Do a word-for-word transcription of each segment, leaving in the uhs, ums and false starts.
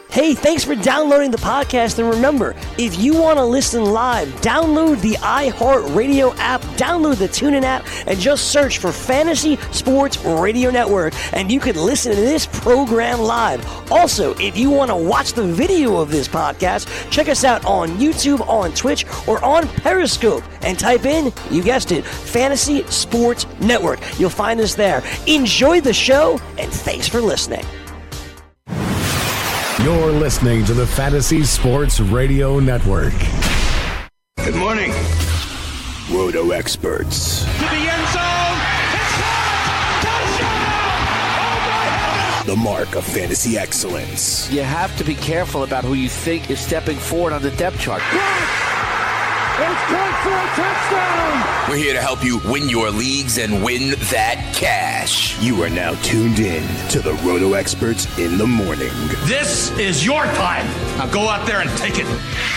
Hey, thanks for downloading the podcast, and remember, if you want to listen live, download the iHeartRadio app, download the TuneIn app, and just search for Fantasy Sports Radio Network, and you can listen to this program live. Also, if you want to watch the video of this podcast, check us out on YouTube, on Twitch, or on Periscope, and type in, you guessed it, Fantasy Sports Network. You'll find us there. Enjoy the show, and thanks for listening. You're listening to the Fantasy Sports Radio Network. Good morning, Roto Experts. To the end zone. It's caught. Touchdown! Oh, my heavens! The mark of fantasy excellence. You have to be careful about who you think is stepping forward on the depth chart. It's caught for a touchdown! We're here to help you win your leagues and win that cash. You are now tuned in to the Roto Experts in the morning. This is your time. Now go out there and take it.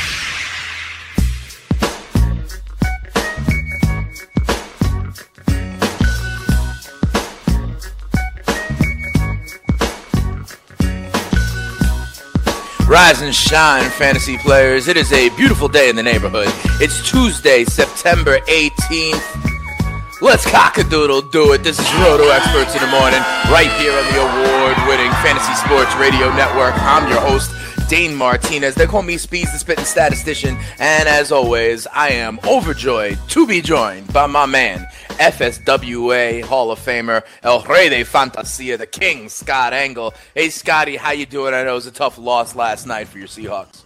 Rise and shine, fantasy players. It is a beautiful day in the neighborhood. It's Tuesday, September eighteenth. Let's cock-a-doodle do it. This is Roto Experts in the morning, right here on the award-winning Fantasy Sports Radio Network. I'm your host, Dane Martinez. They call me Speeds, the Spittin' Statistician. And as always, I am overjoyed to be joined by my man, F S W A Hall of Famer, El Rey de Fantasia, the King, Scott Engel. Hey, Scotty, how you doing? I know it was a tough loss last night for your Seahawks.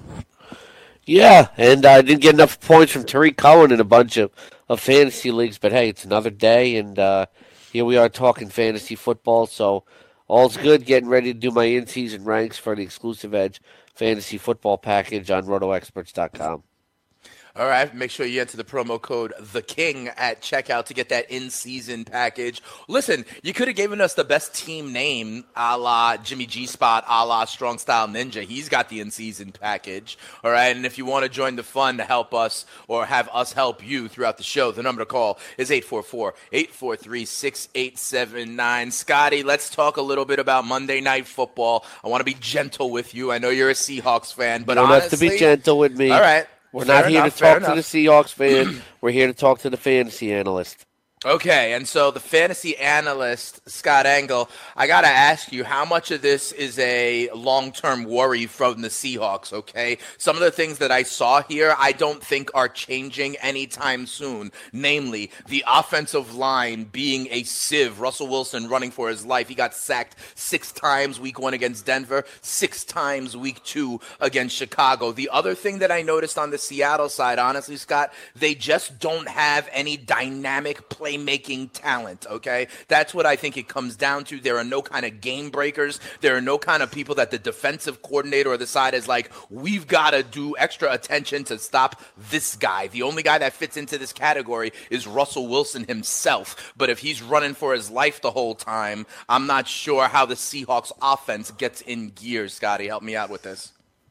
Yeah, and I uh, didn't get enough points from Tariq Cohen in a bunch of, of fantasy leagues, but hey, it's another day, and uh, here we are talking fantasy football, so all's good, getting ready to do my in-season ranks for the Exclusive Edge fantasy football package on roto experts dot com. All right, make sure you enter the promo code THEKING at checkout to get that in-season package. Listen, you could have given us the best team name, a la Jimmy G-Spot, a la Strong Style Ninja. He's got the in-season package. All right, and if you want to join the fun to help us or have us help you throughout the show, the number to call is eight four four, eight four three, six eight seven nine. Scotty, let's talk a little bit about Monday Night Football. I want to be gentle with you. I know you're a Seahawks fan, but you don't honestly, have to be gentle with me. All right. We're Fair not here enough, to talk enough. to the Seahawks fan. We're here to talk to the fantasy analyst. Okay, and so the fantasy analyst, Scott Engel, I got to ask you, how much of this is a long-term worry from the Seahawks, okay? Some of the things that I saw here I don't think are changing anytime soon, namely the offensive line being a sieve. Russell Wilson running for his life. He got sacked six times week one against Denver, six times week two against Chicago. The other thing that I noticed on the Seattle side, honestly, Scott, they just don't have any dynamic play playmaking talent, okay? That's what I think it comes down to. There are no kind of game breakers. There are no kind of people that the defensive coordinator or the side is like, we've got to do extra attention to stop this guy. The only guy that fits into this category is Russell Wilson himself. But if he's running for his life the whole time, I'm not sure how the Seahawks offense gets in gear. Scotty, help me out with this.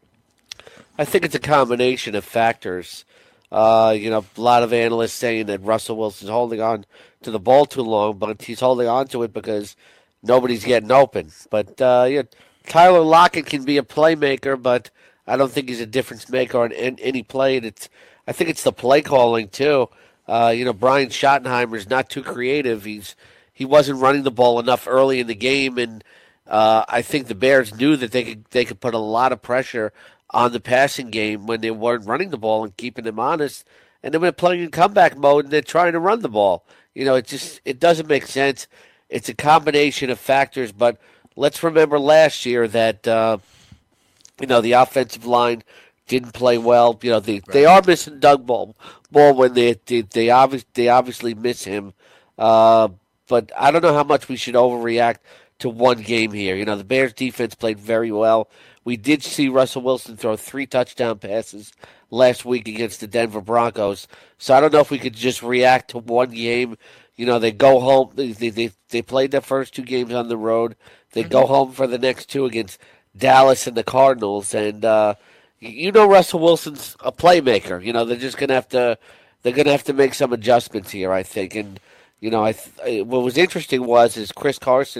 I think it's a combination of factors. Uh, you know, a lot of analysts saying that Russell Wilson's holding on to the ball too long, but he's holding on to it because nobody's getting open. But, uh, yeah, Tyler Lockett can be a playmaker, but I don't think he's a difference maker on any play. And it's, I think it's the play calling, too. Uh, you know, Brian Schottenheimer's not too creative. He's He wasn't running the ball enough early in the game, and uh, I think the Bears knew that they could they could put a lot of pressure on the passing game when they weren't running the ball and keeping them honest. And then when they're playing in comeback mode and they're trying to run the ball. You know, it just it doesn't make sense. It's a combination of factors, but let's remember last year that, uh, you know, the offensive line didn't play well. You know, they, right. they are missing Doug Ball, Ball when they they they, obvi- they obviously miss him. Uh, but I don't know how much we should overreact to one game here. You know, the Bears defense played very well. We did see Russell Wilson throw three touchdown passes last week against the Denver Broncos. So I don't know if we could just react to one game. You know, they go home. They they, they played their first two games on the road. They mm-hmm. go home for the next two against Dallas and the Cardinals. And, uh, you know, Russell Wilson's a playmaker. You know, they're just going to have to they're going to have to make some adjustments here, I think. And, you know, I th- what was interesting was is Chris Carson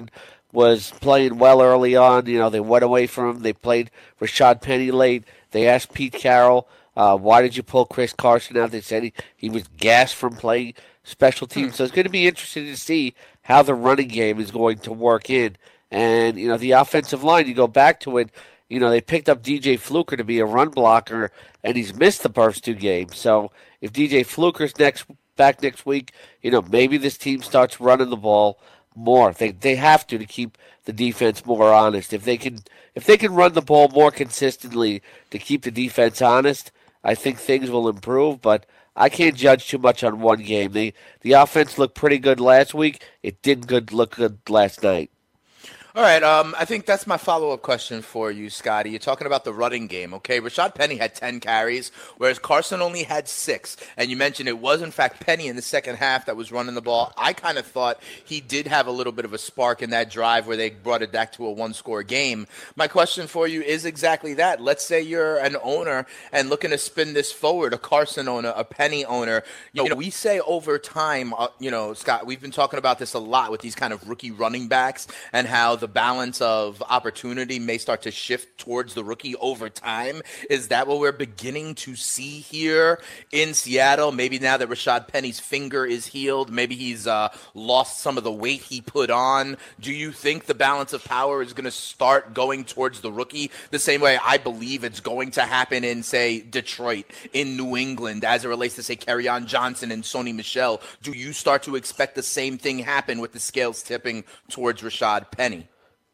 was playing well early on. You know, they went away from him. They played Rashad Penny late. They asked Pete Carroll, uh, why did you pull Chris Carson out? They said he, he was gassed from playing special teams. Hmm. So it's going to be interesting to see how the running game is going to work in. And, you know, the offensive line, you go back to it, you know, they picked up D J Fluker to be a run blocker, and he's missed the first two games. So if D J Fluker's next back next week, you know, maybe this team starts running the ball more. They they have to to keep the defense more honest. If they can if they can run the ball more consistently to keep the defense honest, I think things will improve. But I can't judge too much on one game. The the offense looked pretty good last week. It didn't good look good last night. All right, um, I think that's my follow-up question for you, Scotty. You're talking about the running game, okay? Rashad Penny had ten carries, whereas Carson only had six. And you mentioned it was, in fact, Penny in the second half that was running the ball. I kind of thought he did have a little bit of a spark in that drive where they brought it back to a one-score game. My question for you is exactly that. Let's say you're an owner and looking to spin this forward, a Carson owner, a Penny owner. You know, we say over time, uh, you know, Scott, we've been talking about this a lot with these kind of rookie running backs and how the The balance of opportunity may start to shift towards the rookie over time. Is that what we're beginning to see here in Seattle? Maybe now that Rashad Penny's finger is healed, maybe he's uh, lost some of the weight he put on. Do you think the balance of power is going to start going towards the rookie the same way I believe it's going to happen in, say, Detroit, in New England, as it relates to, say, Kerryon Johnson and Sony Michel? Do you start to expect the same thing happen with the scales tipping towards Rashad Penny?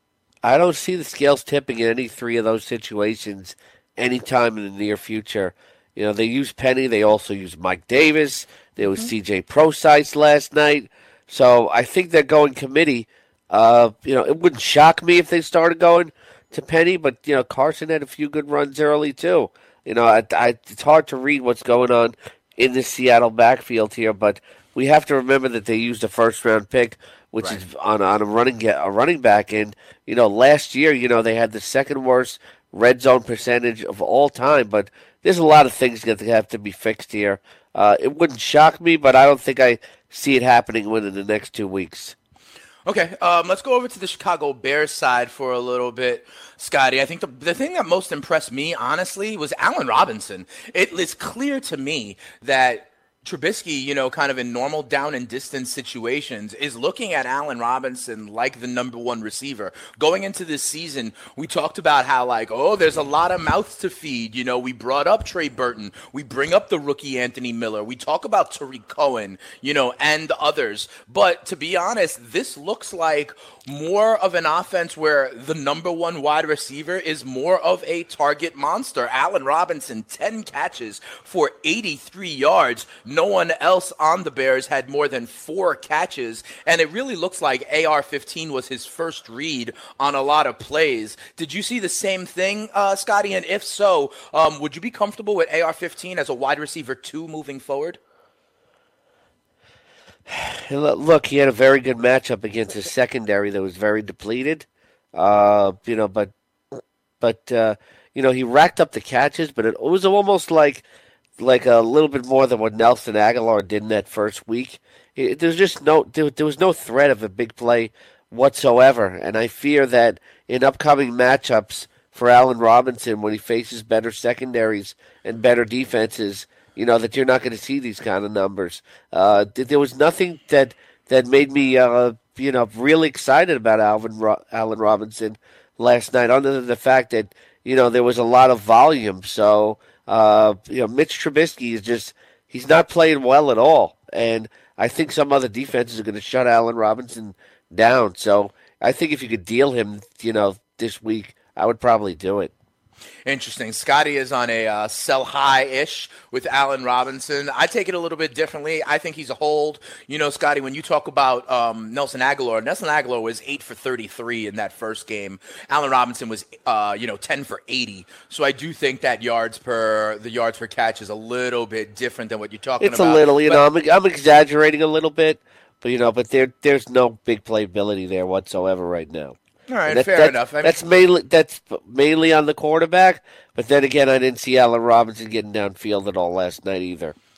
I don't see the scales tipping in any three of those situations anytime in the near future. You know, they use Penny. They also use Mike Davis. There was mm-hmm. C J Prosise last night. So I think they're going committee. Uh, you know, it wouldn't shock me if they started going to Penny, but, you know, Carson had a few good runs early too. You know, I, I, it's hard to read what's going on in the Seattle backfield here, but we have to remember that they used a first-round pick, which right. is on on a running a running back. And, you know, last year, you know, they had the second worst red zone percentage of all time. But there's a lot of things that have to be fixed here. Uh, it wouldn't shock me, but I don't think I see it happening within the next two weeks. Okay, um, let's go over to the Chicago Bears side for a little bit, Scotty. I think the the thing that most impressed me, honestly, was Allen Robinson. It is clear to me that Trubisky, you know, kind of in normal down and distance situations, is looking at Allen Robinson like the number one receiver. Going into this season, we talked about how, like, oh, there's a lot of mouths to feed. You know, we brought up Trey Burton. We bring up the rookie Anthony Miller. We talk about Tariq Cohen, you know, and others. But to be honest, this looks like more of an offense where the number one wide receiver is more of a target monster. Allen Robinson, ten catches for eighty-three yards. No one else on the Bears had more than four catches, and it really looks like A R fifteen was his first read on a lot of plays. Did you see the same thing, uh, Scotty? And if so, um, would you be comfortable with A R fifteen as a wide receiver two moving forward? Look, he had a very good matchup against his secondary that was very depleted. Uh, you know, but but uh, you know, he racked up the catches, but it was almost like like a little bit more than what Nelson Aguilar did in that first week. It, there's just no there, there was no threat of a big play whatsoever, and I fear that in upcoming matchups for Allen Robinson, when he faces better secondaries and better defenses, you know, that you're not going to see these kind of numbers. Uh, there was nothing that that made me, uh, you know, really excited about Alvin Ro- Allen Robinson last night, other than the fact that, you know, there was a lot of volume. So, uh, you know, Mitch Trubisky is just, he's not playing well at all. And I think some other defenses are going to shut Allen Robinson down. So I think if you could deal him, you know, this week, I would probably do it. Interesting. Scotty is on a uh, sell high-ish with Allen Robinson. I take it a little bit differently. I think he's a hold. You know, Scotty, when you talk about um, Nelson Aguilar, Nelson Aguilar was eight for thirty-three in that first game. Allen Robinson was, uh, you know, ten for eighty. So I do think that yards per the yards per catch is a little bit different than what you're talking it's about. It's a little, you but, know, I'm, I'm exaggerating a little bit, but, you know, but there there's no big playability there whatsoever right now. All right, that, fair that's, enough. I mean, that's mainly that's mainly on the quarterback, but then again, I didn't see Allen Robinson getting downfield at all last night either.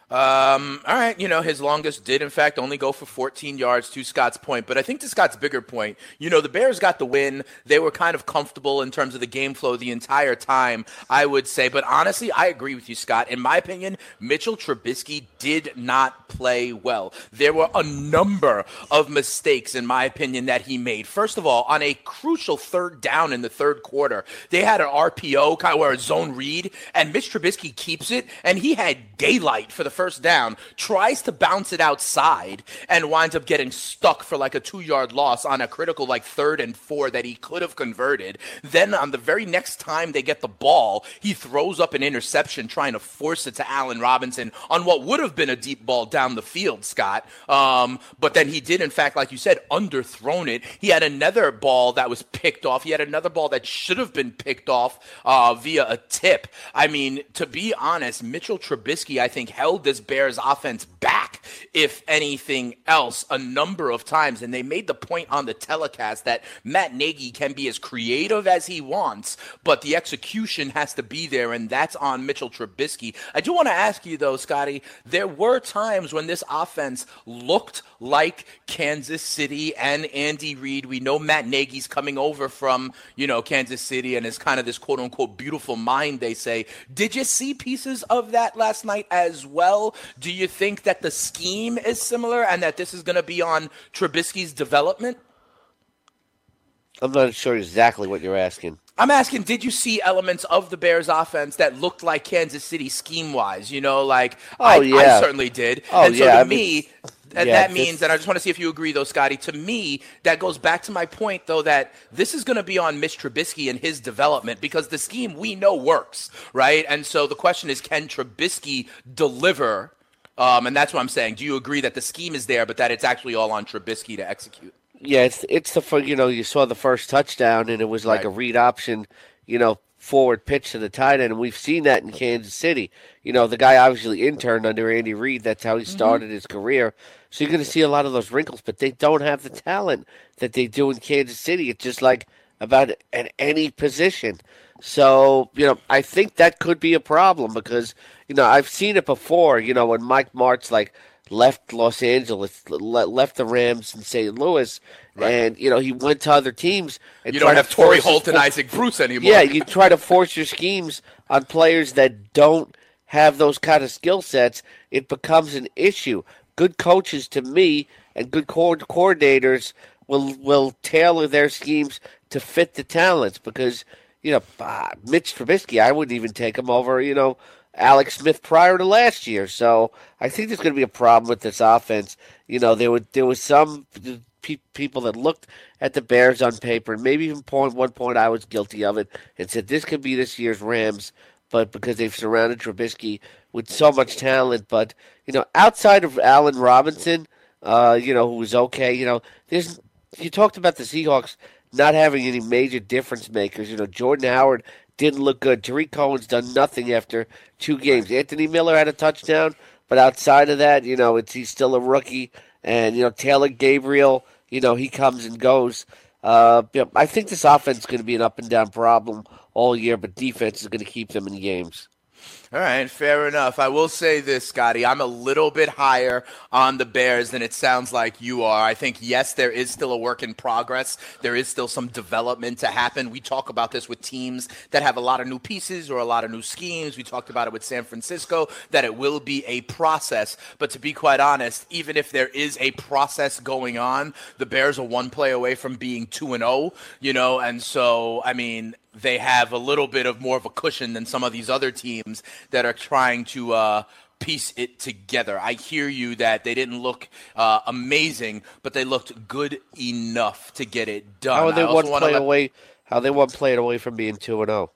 Um, all right, you know, his longest did, in fact, only go for fourteen yards, to Scott's point. But I think to Scott's bigger point, you know, the Bears got the win. They were kind of comfortable in terms of the game flow the entire time, I would say. But honestly, I agree with you, Scott. In my opinion, Mitchell Trubisky did not play well. There were a number of mistakes, in my opinion, that he made. First of all, on a crucial third down in the third quarter, they had an R P O, kind of where a zone read, and Mitch Trubisky keeps it, and he had daylight for the first down, tries to bounce it outside, and winds up getting stuck for like a two-yard loss on a critical like third and four that he could have converted. Then on the very next time they get the ball, he throws up an interception trying to force it to Allen Robinson on what would have been a deep ball down the field, Scott. Um, but then he did, in fact, like you said, underthrown it. He had another ball that was picked off. He had another ball that should have been picked off uh, via a tip. I mean, to be honest, Mitchell Trubisky, I think, held this Bears offense back, if anything else, a number of times. And they made the point on the telecast that Matt Nagy can be as creative as he wants, but the execution has to be there, and that's on Mitchell Trubisky. I do want to ask you, though, Scotty, there were times when this offense looked like Kansas City and Andy Reid. We know Matt Nagy's coming over from, you know, Kansas City and is kind of this quote-unquote beautiful mind, they say. Did you see pieces of that last night as well? Do you think that the scheme is similar and that this is going to be on Trubisky's development? I'm not sure exactly what you're asking. I'm asking, did you see elements of the Bears offense that looked like Kansas City scheme-wise? You know, like, oh, I, yeah. I certainly did. Oh, and so yeah, to I me, mean, and yeah, that means, this... and I just want to see if you agree, though, Scotty, to me, that goes back to my point, though, that this is going to be on Mitch Trubisky and his development, because the scheme we know works, right? And so the question is, can Trubisky deliver? Um, and that's what I'm saying. Do you agree that the scheme is there, but that it's actually all on Trubisky to execute? Yeah, it's it's the you know you saw the first touchdown and it was like Right. a read option, you know, forward pitch to the tight end, and we've seen that in Kansas City. You know, the guy obviously interned under Andy Reid. That's how he started mm-hmm. his career. So you're going to see a lot of those wrinkles, but they don't have the talent that they do in Kansas City. It's just like about at any position. So, you know, I think that could be a problem because, you know, I've seen it before, you know, when Mike Martz, like, left Los Angeles, left the Rams in Saint Louis, right. and, you know, he went to other teams. And you don't have Torrey Holt and his, Isaac Bruce anymore. Yeah, you try to force your schemes on players that don't have those kind of skill sets. It becomes an issue. Good coaches, to me, and good co- coordinators will will tailor their schemes to fit the talents because, you know, uh, Mitch Trubisky, I wouldn't even take him over, you know, Alex Smith prior to last year. So I think there's going to be a problem with this offense. You know, there were there was some pe- people that looked at the Bears on paper, and maybe even point one point I was guilty of it, and said this could be this year's Rams, but because they've surrounded Trubisky with so much talent. But, you know, outside of Allen Robinson, uh, you know, who was okay, you know, there's you talked about the Seahawks not having any major difference makers. You know, Jordan Howard didn't look good. Tariq Cohen's done nothing after two games. Anthony Miller had a touchdown, but outside of that, you know, it's he's still a rookie. And, you know, Taylor Gabriel, you know, he comes and goes. Uh, you know, I think this offense is going to be an up-and-down problem all year, but defense is going to keep them in games. All right, fair enough. I will say this, Scotty. I'm a little bit higher on the Bears than it sounds like you are. I think, yes, there is still a work in progress. There is still some development to happen. We talk about this with teams that have a lot of new pieces or a lot of new schemes. We talked about it with San Francisco, that it will be a process. But to be quite honest, even if there is a process going on, the Bears are one play away from being two and oh, you know, and so, I mean, they have a little bit of more of a cushion than some of these other teams that are trying to uh, piece it together. I hear you that they didn't look uh, amazing, but they looked good enough to get it done. How are they one play let... away? How are they one play away from being two and zero?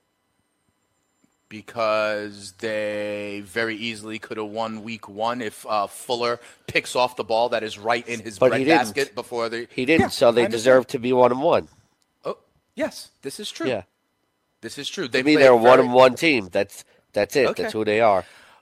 Because they very easily could have won week one if uh, Fuller picks off the ball that is right in his breadbasket before they. He didn't, yeah, so they deserve to be one and one. Oh yes, this is true. Yeah. This is true. They to me, they're a very... one and one team. That's that's it. Okay. That's who they are.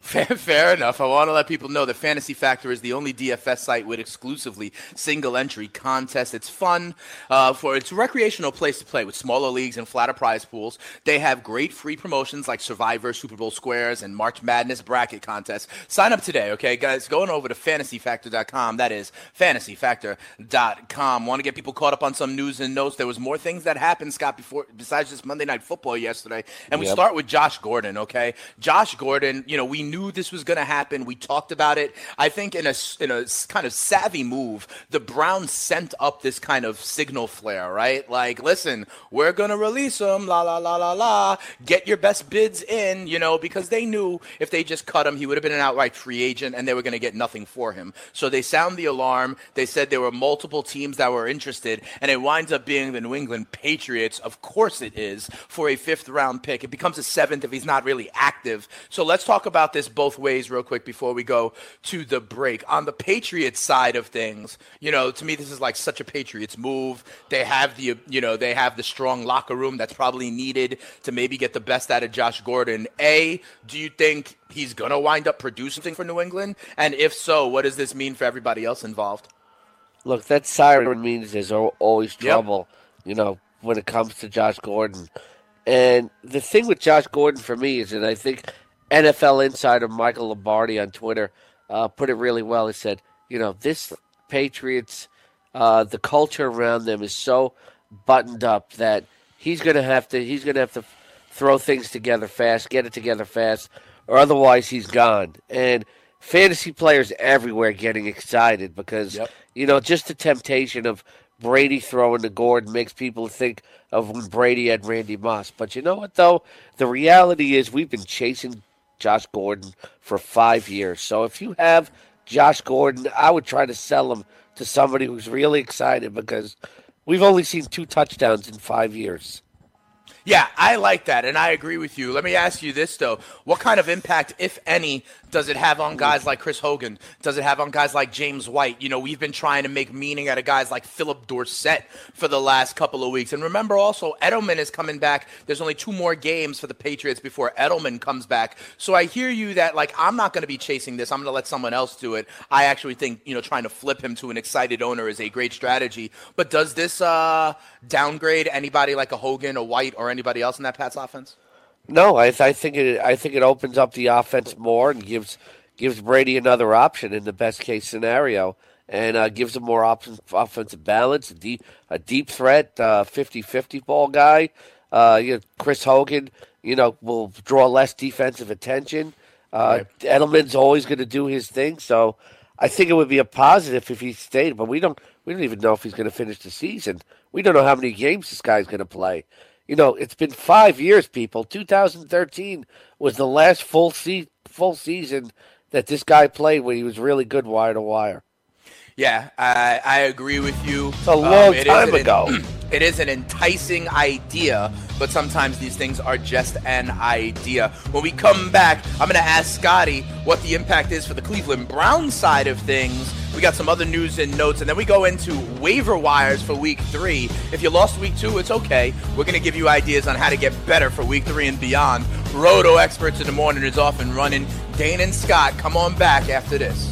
Fair, fair enough. I want to let people know that Fantasy Factor is the only D F S site with exclusively single-entry contests. It's fun. Uh, for It's a recreational place to play with smaller leagues and flatter prize pools. They have great free promotions like Survivor, Super Bowl Squares, and March Madness bracket contests. Sign up today, okay, guys? Going over to fantasy factor dot com. That is fantasy factor dot com. Want to get people caught up on some news and notes? There was more things that happened, Scott, before besides just Monday Night Football yesterday. And we Yep. start with Josh Gordon, okay? Josh Gordon, you know, we knew this was going to happen. We talked about it. I think in a, in a kind of savvy move, the Browns sent up this kind of signal flare, right? Like, listen, we're going to release him, la, la, la, la, la. Get your best bids in, you know, because they knew if they just cut him, he would have been an outright free agent and they were going to get nothing for him. So they sound the alarm. They said there were multiple teams that were interested, and it winds up being the New England Patriots. Of course it is, for a fifth round pick. It becomes a seventh if he's not really active. So let's talk about this both ways real quick before we go to the break. On the Patriots side of things, you know, to me this is like such a Patriots move. They have the, you know, they have the strong locker room that's probably needed to maybe get the best out of Josh Gordon. A, do you think he's going to wind up producing for New England? And if so, what does this mean for everybody else involved? Look, that siren means there's al- always Yep. trouble, you know, when it comes to Josh Gordon. And the thing with Josh Gordon for me is, and I think N F L insider Michael Lombardi on Twitter uh, put it really well. He said, you know, this Patriots, uh, the culture around them is so buttoned up that he's going to have to he's going to have to throw things together fast, get it together fast, or otherwise he's gone. And fantasy players everywhere getting excited because, Yep. you know, just the temptation of Brady throwing to Gordon makes people think of when Brady had Randy Moss. But you know what, though? The reality is we've been chasing Josh Gordon for five years. So if you have Josh Gordon, I would try to sell him to somebody who's really excited because we've only seen two touchdowns in five years. Yeah, I like that, and I agree with you. Let me ask you this, though. What kind of impact, if any, does it have on guys like Chris Hogan? Does it have on guys like James White? You know, we've been trying to make meaning out of guys like Philip Dorsett for the last couple of weeks. And remember also, Edelman is coming back. There's only two more games for the Patriots before Edelman comes back. So I hear you that, like, I'm not going to be chasing this. I'm going to let someone else do it. I actually think, you know, trying to flip him to an excited owner is a great strategy. But does this uh, downgrade anybody like a Hogan or White or anybody else in that Pats offense? No, I, th- I think it. I think it opens up the offense more and gives gives Brady another option in the best case scenario, and uh, gives him more op- offensive balance, a deep a deep threat, uh, fifty-fifty ball guy. Uh, you know, Chris Hogan, you know, will draw less defensive attention. Uh, Right. Edelman's always going to do his thing, so I think it would be a positive if he stayed. But we don't we don't even know if he's going to finish the season. We don't know how many games this guy's going to play. You know, it's been five years, people. two thousand thirteen was the last full se- full season that this guy played when he was really good wire to wire. Yeah, I, I agree with you. It's a long it time is an- ago. It is an enticing idea, but sometimes these things are just an idea. When we come back, I'm going to ask Scotty what the impact is for the Cleveland Browns side of things. We got some other news and notes, and then we go into waiver wires for week three. If you lost week two, it's okay. We're going to give you ideas on how to get better for week three and beyond. Roto Experts in the Morning is off and running. Dane and Scott, come on back after this.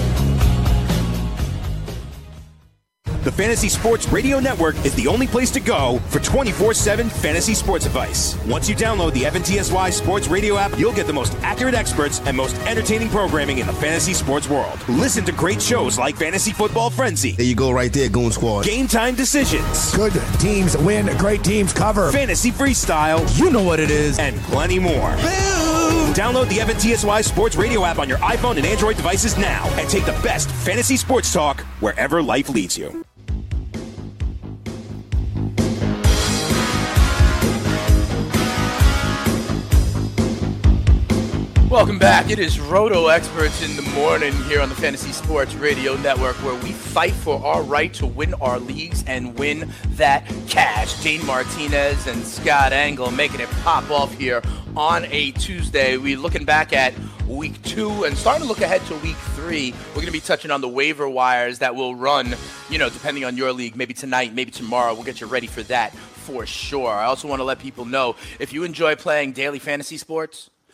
The Fantasy Sports Radio Network is the only place to go for twenty-four seven fantasy sports advice. Once you download the F N T S Y Sports Radio app, you'll get the most accurate experts and most entertaining programming in the fantasy sports world. Listen to great shows like Fantasy Football Frenzy, There you go right there, Goon Squad. Game Time Decisions, Good teams win, great teams cover. Fantasy Freestyle, You know what it is. and plenty more. Download the F N T S Y Sports Radio app on your iPhone and Android devices now and take the best fantasy sports talk wherever life leads you. Welcome back. It is Roto Experts in the Morning here on the Fantasy Sports Radio Network, where we fight for our right to win our leagues and win that cash. Dane Martinez and Scott Engel making it pop off here on a Tuesday. We're looking back at week two and starting to look ahead to week three. We're going to be touching on the waiver wires that will run, you know, depending on your league, maybe tonight, maybe tomorrow. We'll get you ready for that for sure. I also want to let people know, if you enjoy playing daily fantasy sports,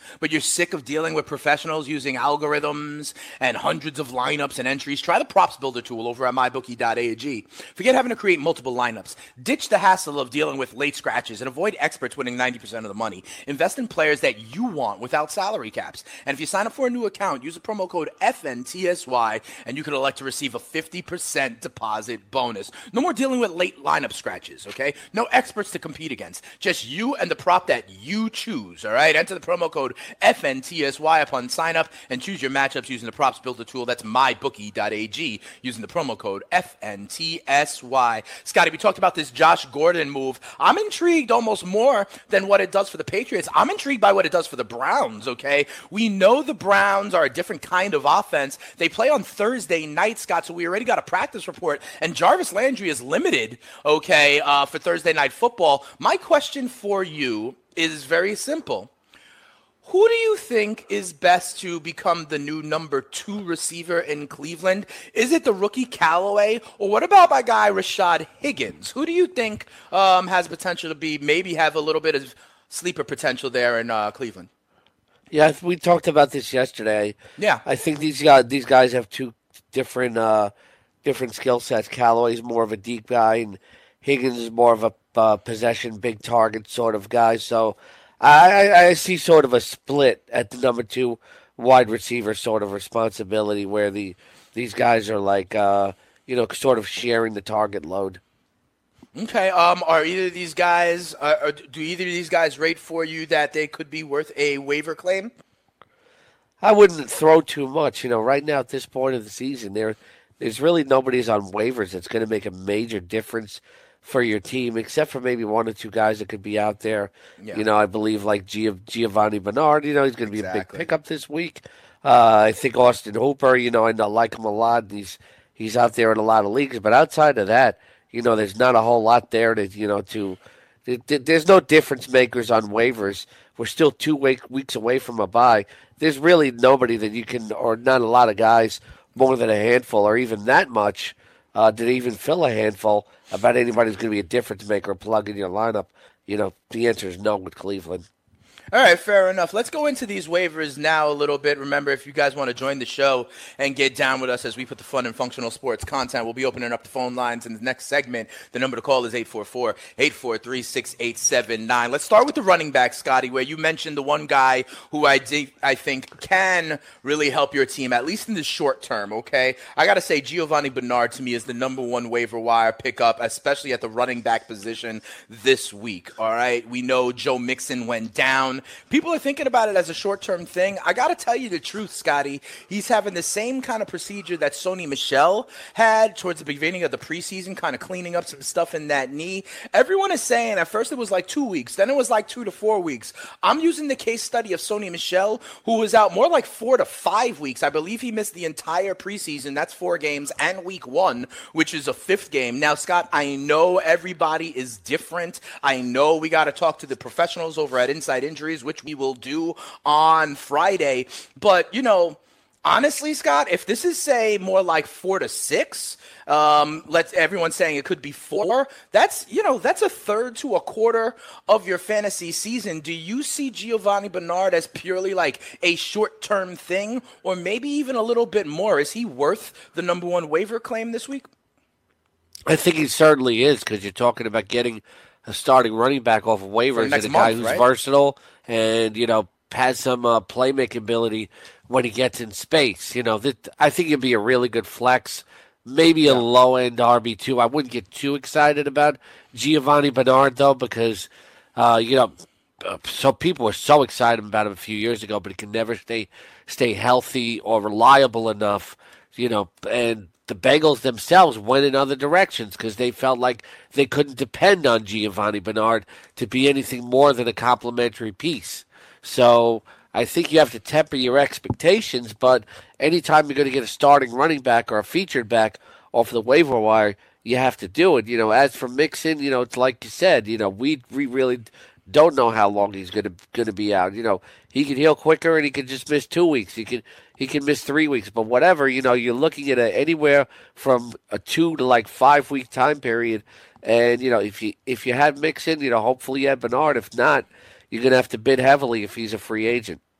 but you're sick of dealing with professionals using algorithms and hundreds of lineups and entries, try the Props Builder tool over at my bookie dot a g. Forget having to create multiple lineups. Ditch the hassle of dealing with late scratches and avoid experts winning ninety percent of the money. Invest in players that you want without salary caps. And if you sign up for a new account, use the promo code F N T S Y and you can elect to receive a fifty percent deposit bonus. No more dealing with late lineup scratches, okay? No experts to compete against. Just you and the prop that you choose, all right? Enter the promo code F N T S Y upon sign up and choose your matchups using the Props Builder tool. That's my bookie dot a g using the promo code F N T S Y. Scotty, we talked about this Josh Gordon move. I'm intrigued almost more than what it does for the Patriots. I'm intrigued by what it does for the Browns, okay? We know the Browns are a different kind of offense. They play on Thursday night, Scott, so we already got a practice report, and Jarvis Landry is limited, okay, uh, for Thursday night football. My question for you is very simple. Who do you think is best to become the new number two receiver in Cleveland? Is it the rookie Callaway, or what about my guy Rashad Higgins? Who do you think um, has potential to be, maybe have a little bit of sleeper potential there in uh, Cleveland? Yeah, we talked about this yesterday. Yeah. I think these guys, these guys have two different uh, different skill sets. Callaway's more of a deep guy, and Higgins is more of a uh, possession, big target sort of guy. So I, I see sort of a split at the number two wide receiver sort of responsibility, where the these guys are like uh, you know sort of sharing the target load. Okay. Um. Are either of these guys? Uh, or do either of these guys rate for you that they could be worth a waiver claim? I wouldn't throw too much. You know, right now at this point of the season, there there's really nobody's on waivers that's going to make a major difference for your team, except for maybe one or two guys that could be out there. Yeah. You know, I believe like Giov- Giovanni Bernard, you know, he's going to be exactly. a big pickup this week. Uh, I think Austin Hooper, you know, I like him a lot. He's he's out there in a lot of leagues. But outside of that, you know, there's not a whole lot there to, you know, to – there's no difference makers on waivers. We're still two week, weeks away from a bye. There's really nobody that you can – or not a lot of guys, more than a handful or even that much – Uh, did it even fill a handful about anybody who's going to be a difference maker plug in your lineup? You know, the answer is no with Cleveland. All right, fair enough. Let's go into these waivers now a little bit. Remember, if you guys want to join the show and get down with us as we put the fun and functional sports content, we'll be opening up the phone lines in the next segment. The number to call is eight four four, eight four three, six eight seven nine. Let's start with the running back, Scotty, where you mentioned the one guy who I, de- I think can really help your team, at least in the short term, okay? I got to say, Giovanni Bernard, to me, is the number one waiver wire pickup, especially at the running back position this week, all right? We know Joe Mixon went down. People are thinking about it as a short-term thing. I got to tell you the truth, Scotty. He's having the same kind of procedure that Sony Michel had towards the beginning of the preseason, kind of cleaning up some stuff in that knee. Everyone is saying at first it was like two weeks, then it was like two to four weeks. I'm using the case study of Sony Michel, who was out more like four to five weeks. I believe he missed the entire preseason. That's four games and week one, which is a fifth game. Now, Scott, I know everybody is different. I know we got to talk to the professionals over at Inside Injuries, which we will do on Friday. But, you know, honestly, Scott, if this is, say, more like four to six, um, let's everyone's saying it could be four, that's, you know, that's a third to a quarter of your fantasy season. Do you see Giovanni Bernard as purely like a short-term thing, or maybe even a little bit more? Is he worth the number one waiver claim this week? I think he certainly is, because you're talking about getting a starting running back off of waivers and a guy month, who's right? versatile and, you know, has some uh, playmaking ability when he gets in space. You know, that I think it'd be a really good flex, maybe yeah. a low-end R B two. I wouldn't get too excited about Giovanni Bernard, though, because, uh, you know, so people were so excited about him a few years ago, but he can never stay stay healthy or reliable enough, you know, and the Bengals themselves went in other directions because they felt like they couldn't depend on Giovanni Bernard to be anything more than a complimentary piece. So I think you have to temper your expectations, but anytime you're going to get a starting running back or a featured back off the waiver wire, you have to do it. You know, as for Mixon, you know, it's like you said, you know, we we really don't know how long he's going to going to be out. You know, he can heal quicker and he can just miss two weeks. He can he can miss three weeks, but whatever. You know, you're looking at a, anywhere from a two to like five week time period, and you know, if you if you had Mixon, you know, hopefully you had Bernard. If not, you're going to have to bid heavily if he's a free agent.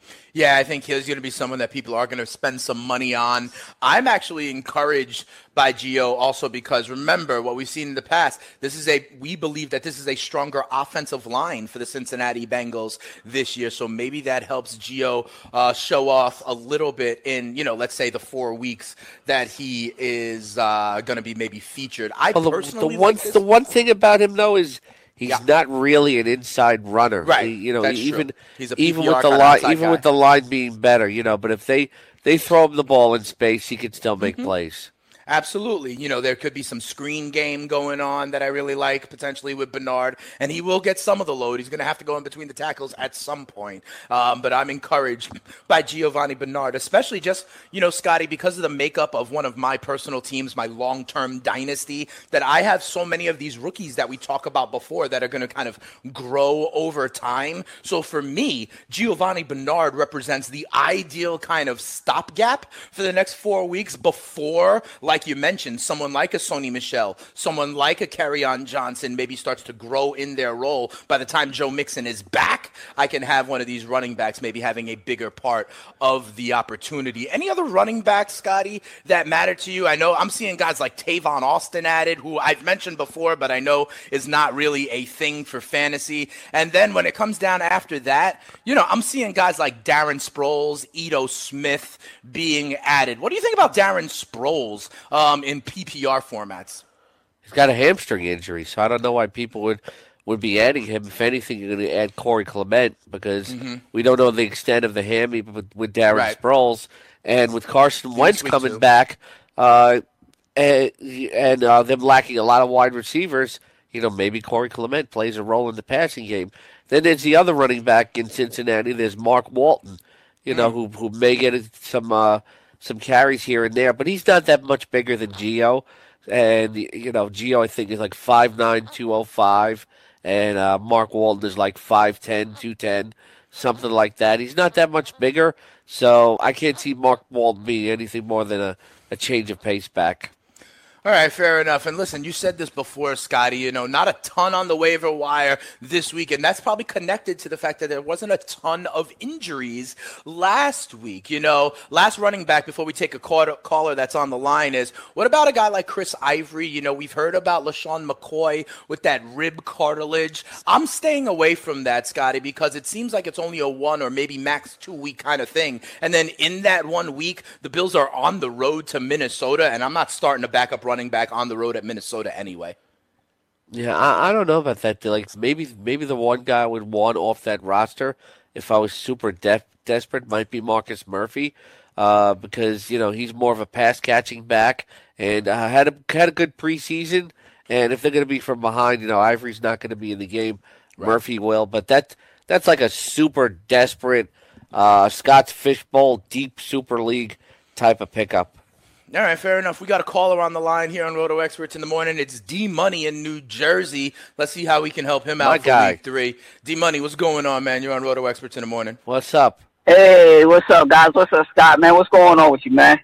Yeah, I think he's going to be someone that people are going to spend some money on. I'm actually encouraged by Gio also because remember what we've seen in the past. This is a we believe that this is a stronger offensive line for the Cincinnati Bengals this year. So maybe that helps Gio uh, show off a little bit in, you know, let's say the four weeks that he is uh, going to be maybe featured. I well, personally the, the one like this. the one thing about him though is he's Yeah. not really an inside runner. Right. He- you know, That's even true. He's a even P P R with the kinda line, outside even guy. with the line being better, you know. But if they they throw him the ball in space, he can still make Mm-hmm. plays. Absolutely. You know, there could be some screen game going on that I really like potentially with Bernard, and he will get some of the load. He's going to have to go in between the tackles at some point. Um, but I'm encouraged by Giovanni Bernard, especially just, you know, Scotty, because of the makeup of one of my personal teams, my long-term dynasty, that I have so many of these rookies that we talk about before that are going to kind of grow over time. So for me, Giovanni Bernard represents the ideal kind of stopgap for the next four weeks before, like you mentioned, someone like a Sony Michel, someone like a Kerryon Johnson maybe starts to grow in their role. By the time Joe Mixon is back, I can have one of these running backs maybe having a bigger part of the opportunity. Any other running backs, Scotty, that matter to you? I know I'm seeing guys like Tavon Austin added, who I've mentioned before, but I know is not really a thing for fantasy. And then when it comes down after that, you know, I'm seeing guys like Darren Sproles, Ito Smith being added. What do you think about Darren Sproles um, in P P R formats? He's got a hamstring injury, so I don't know why people would, would be adding him. If anything, you're going to add Corey Clement because Mm-hmm. we don't know the extent of the hammy with, with Darren Right. Sproles. And with Carson Wentz week coming too. back uh, and, and uh, them lacking a lot of wide receivers, you know, maybe Corey Clement plays a role in the passing game. Then there's the other running back in Cincinnati. There's Mark Walton, you know, who who may get some uh, some carries here and there, but he's not that much bigger than Gio. And, you know, Gio, I think, is like five nine, two oh five, and uh, Mark Walton is like five ten, two ten, something like that. He's not that much bigger, so I can't see Mark Walton being anything more than a, a change of pace back. All right, fair enough. And listen, you said this before, Scotty, you know, not a ton on the waiver wire this week, and that's probably connected to the fact that there wasn't a ton of injuries last week. You know, last running back before we take a caller that's on the line is, what about a guy like Chris Ivory? You know, we've heard about LaShawn McCoy with that rib cartilage. I'm staying away from that, Scotty, because it seems like it's only a one or maybe max two week kind of thing. And then in that one week, the Bills are on the road to Minnesota, and I'm not starting to back up running back on the road at Minnesota anyway. Yeah, I, I don't know about that. Like maybe maybe the one guy I would want off that roster if I was super de- desperate might be Marcus Murphy, uh, because you know he's more of a pass catching back and uh, had a had a good preseason. And if they're going to be from behind, you know Ivory's not going to be in the game. Right. Murphy will, but that that's like a super desperate uh, Scott's Fishbowl deep super league type of pickup. All right, fair enough. We got a caller on the line here on Roto Experts in the morning. It's D Money in New Jersey. Let's see how we can help him out My for guy. week three. D Money, what's going on, man? You're on Roto Experts in the morning. What's up? Hey, what's up, guys? What's up, Scott, man? What's going on with you, man?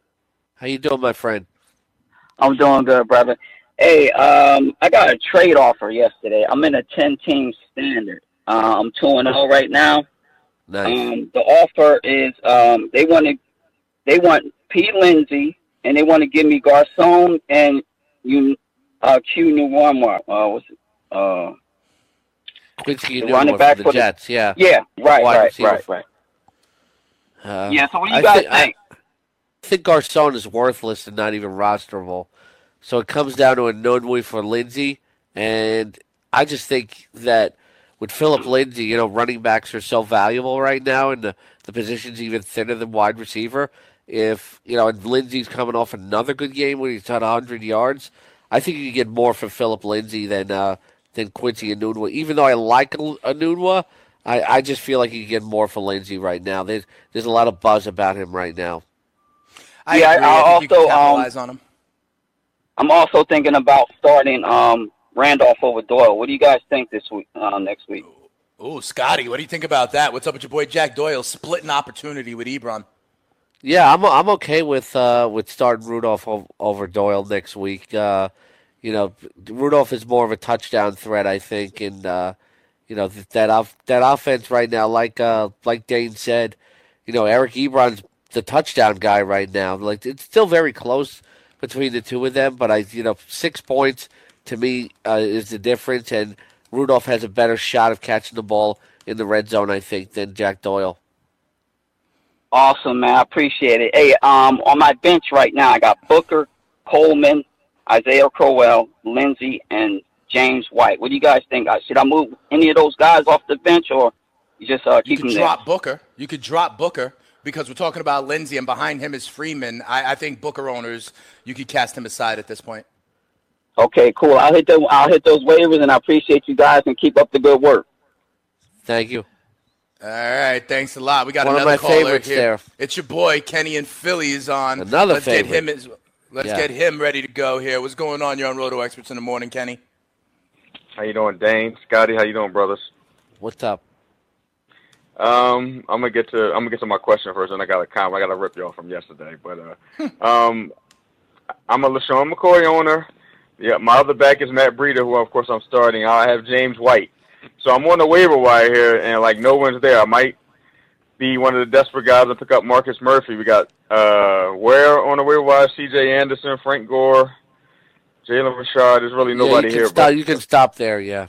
How you doing, my friend? I'm doing good, brother. Hey, um, I got a trade offer yesterday. I'm in a ten-team standard. Uh, I'm two and oh right now. Nice. Um, the offer is um, they want to they want Pete Lindsay, and they want to give me Garcon and you uh, Q Nwarma. Uh, what's it? Uh, Quincy the Newman running for back the for the- Jets, yeah. yeah, right, Wide right, receiver. right, right. Uh, Yeah, so what do you I guys thi- think? I, I think Garcon is worthless and not even rosterable. So it comes down to a Nunwe for Lindsey, and I just think that with Philip Lindsay, you know, running backs are so valuable right now, and the, the position's even thinner than wide receiver. If, you know, and Lindsey's coming off another good game where he's had one hundred yards, I think you can get more from Philip Lindsay than uh, than Quincy Enunwa. Even though I like Enunwa, I, I just feel like you can get more for Lindsey right now. There's, there's a lot of buzz about him right now. I Yeah, agree. I I think you can also, capitalize um, on him. I'm also thinking about starting um, Randolph over Doyle. What do you guys think this week? Uh, next week? Ooh, Scotty, what do you think about that? What's up with your boy Jack Doyle splitting opportunity with Ebron? Yeah, I'm I'm okay with uh, with starting Rudolph o- over Doyle next week. Uh, you know, Rudolph is more of a touchdown threat, I think, and uh, you know, that off, that offense right now, like uh, like Dane said, you know, Eric Ebron's the touchdown guy right now. Like, it's still very close between the two of them, but I, you know, six points to me uh, is the difference, and Rudolph has a better shot of catching the ball in the red zone, I think, than Jack Doyle. Awesome, man. I appreciate it. Hey, um, on my bench right now, I got Booker, Coleman, Isaiah Crowell, Lindsey, and James White. What do you guys think? Should I move any of those guys off the bench, or you just uh, keep you them could there? drop Booker. You could drop Booker because we're talking about Lindsey, and behind him is Freeman. I, I think Booker owners, you could cast him aside at this point. Okay, cool. I'll hit the, I'll hit those waivers, and I appreciate you guys, and keep up the good work. Thank you. All right, thanks a lot. We got One another of my caller favorites here. there. It's your boy Kenny and Philly is on. Another let's favorite. Get him as, let's Yeah. get him ready to go here. What's going on? You're on Roto Experts in the morning, Kenny. How you doing, Dane? Scotty, how you doing, brothers? What's up? Um, I'm gonna get to I'm gonna get to my question first, and I got a comment. I got to rip y'all from yesterday, but uh, um, I'm a LaShawn McCoy owner. Yeah, my other back is Matt Breida, who of course I'm starting. I have James White, so I'm on the waiver wire here, and like no one's there. I might be one of the desperate guys to pick up Marcus Murphy. We got uh, Ware on the waiver wire, C J Anderson, Frank Gore, Jalen Richard. There's really nobody yeah, you here. Stop, but you can stop there, yeah.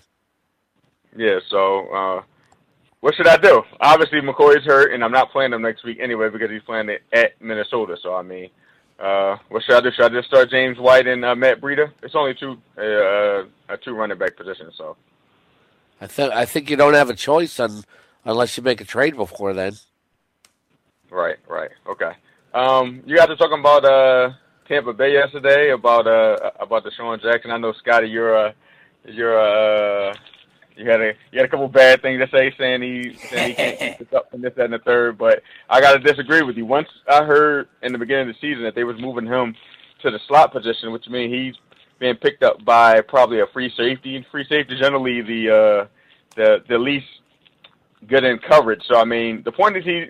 Yeah, so uh, what should I do? Obviously, McCoy's hurt, and I'm not playing him next week anyway because he's playing it at Minnesota. So, I mean, uh, what should I do? Should I just start James White and uh, Matt Breida? It's only two uh, a two running back position, so. I, th- I think you don't have a choice on, unless you make a trade before then. Right, right, okay. Um, you guys were talking about uh, Tampa Bay yesterday, about uh, about Deshaun Jackson. I know, Scotty, you're uh, you're uh, you had a you had a couple bad things to say, saying he saying he can't keep this up and this, that, and the third. But I got to disagree with you. Once I heard in the beginning of the season that they was moving him to the slot position, which means he's being picked up by probably a free safety. And free safety generally the uh, the the least good in coverage. So I mean, the point is he.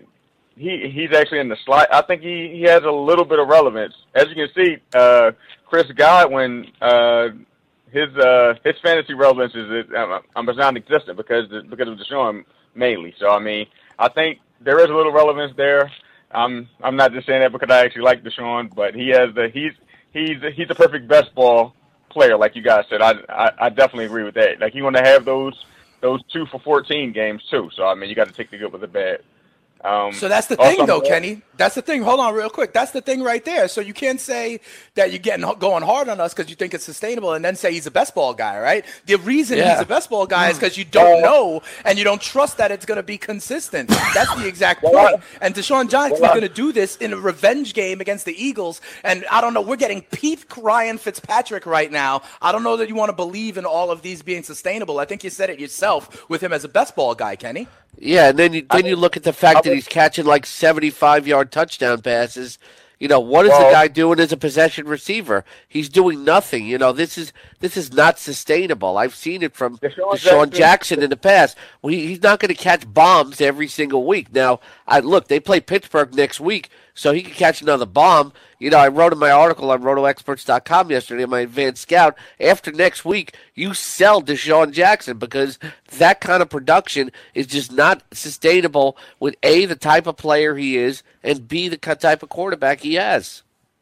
He he's actually in the slot. I think he, he has a little bit of relevance. As you can see, uh, Chris Godwin, uh, his uh, his fantasy relevance is um, um, non-existent because because of Deshaun mainly. So I mean, I think there is a little relevance there. I'm I'm not just saying that because I actually like Deshaun, but he has the he's he's he's a perfect best ball player, like you guys said. I I, I definitely agree with that. Like, he's going to have those those two for fourteen games too. So I mean, you got to take the good with the bad. Um, so that's the thing, also, though, Kenny. That's the thing. Hold on real quick. That's the thing right there. So you can't say that you're getting going hard on us because you think it's sustainable and then say he's a best ball guy, right? The reason Yeah. he's a best ball guy is because you don't know and you don't trust that it's going to be consistent. That's the exact point. And Deshaun Jackson's going to do this in a revenge game against the Eagles. And I don't know. We're getting peak Ryan Fitzpatrick right now. I don't know that you want to believe in all of these being sustainable. I think you said it yourself with him as a best ball guy, Kenny. Yeah, and then you then you look at the fact that he's catching like seventy-five yard touchdown passes. You know, what is Well- the guy doing as a possession receiver? He's doing nothing. You know, this is this is not sustainable. I've seen it from Deshaun Deshaun Jackson- Jackson in the past. Well, he, he's not going to catch bombs every single week. Now, I look, they play Pittsburgh next week, so he could catch another bomb. You know, I wrote in my article on roto experts dot com yesterday, my advanced scout, after next week, you sell Deshaun Jackson because that kind of production is just not sustainable with A, the type of player he is, and B, the type of quarterback he has.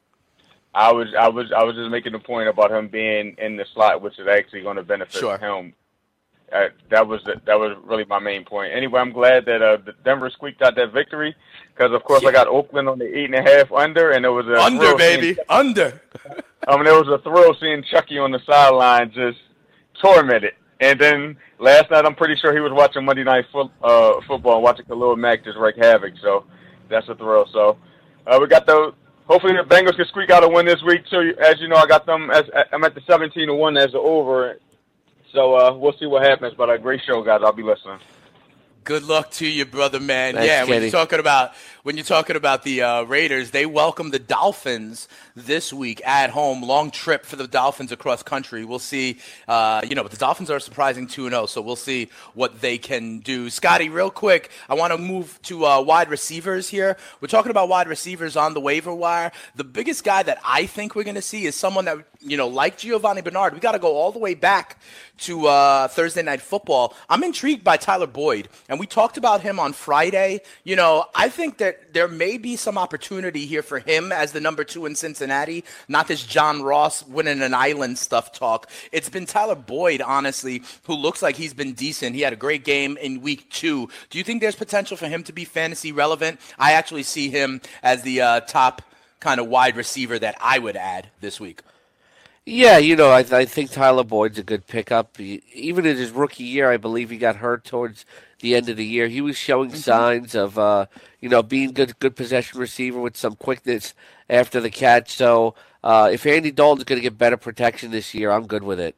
I was I was I was just making the point about him being in the slot, which is actually going to benefit Sure. him. Uh, that was that was really my main point. Anyway, I'm glad that uh, Denver squeaked out that victory because, of course, I got Oakland on the eight and a half under, and it was a Under, thrill baby. seeing- Under. I mean, it was a thrill seeing Chucky on the sideline just tormented. And then last night, I'm pretty sure he was watching Monday Night fo- uh, Football and watching Khalil Mack just wreak havoc. So that's a thrill. So uh, we got the. Hopefully the Bengals can squeak out a win this week. So as you know, I got them as I'm at the seventeen to one as the over. So uh, we'll see what happens. But a great show, guys. I'll be listening. Good luck to you, brother, man. Thanks, yeah, when Kenny. you're talking about when you're talking about the uh, Raiders, they welcome the Dolphins this week at home. Long trip for the Dolphins across country. We'll see. Uh, you know, but the Dolphins are a surprising two and oh, so we'll see what they can do. Scotty, real quick, I want to move to uh, wide receivers here. We're talking about wide receivers on the waiver wire. The biggest guy that I think we're going to see is someone that, you know, like Giovanni Bernard. We got to go all the way back to uh, Thursday Night Football. I'm intrigued by Tyler Boyd, and we talked about him on Friday. You know, I think that there may be some opportunity here for him as the number two in Cincinnati, not this John Ross winning an island stuff talk. It's been Tyler Boyd, honestly, who looks like he's been decent. He had a great game in week two. Do you think there's potential for him to be fantasy relevant? I actually see him as the uh, top kind of wide receiver that I would add this week. Yeah, you know, I, I think Tyler Boyd's a good pickup. He, even in his rookie year, I believe he got hurt towards the end of the year. He was showing mm-hmm. signs of, uh, you know, being good, good possession receiver with some quickness after the catch. So uh, if Andy Dalton's going to get better protection this year, I'm good with it.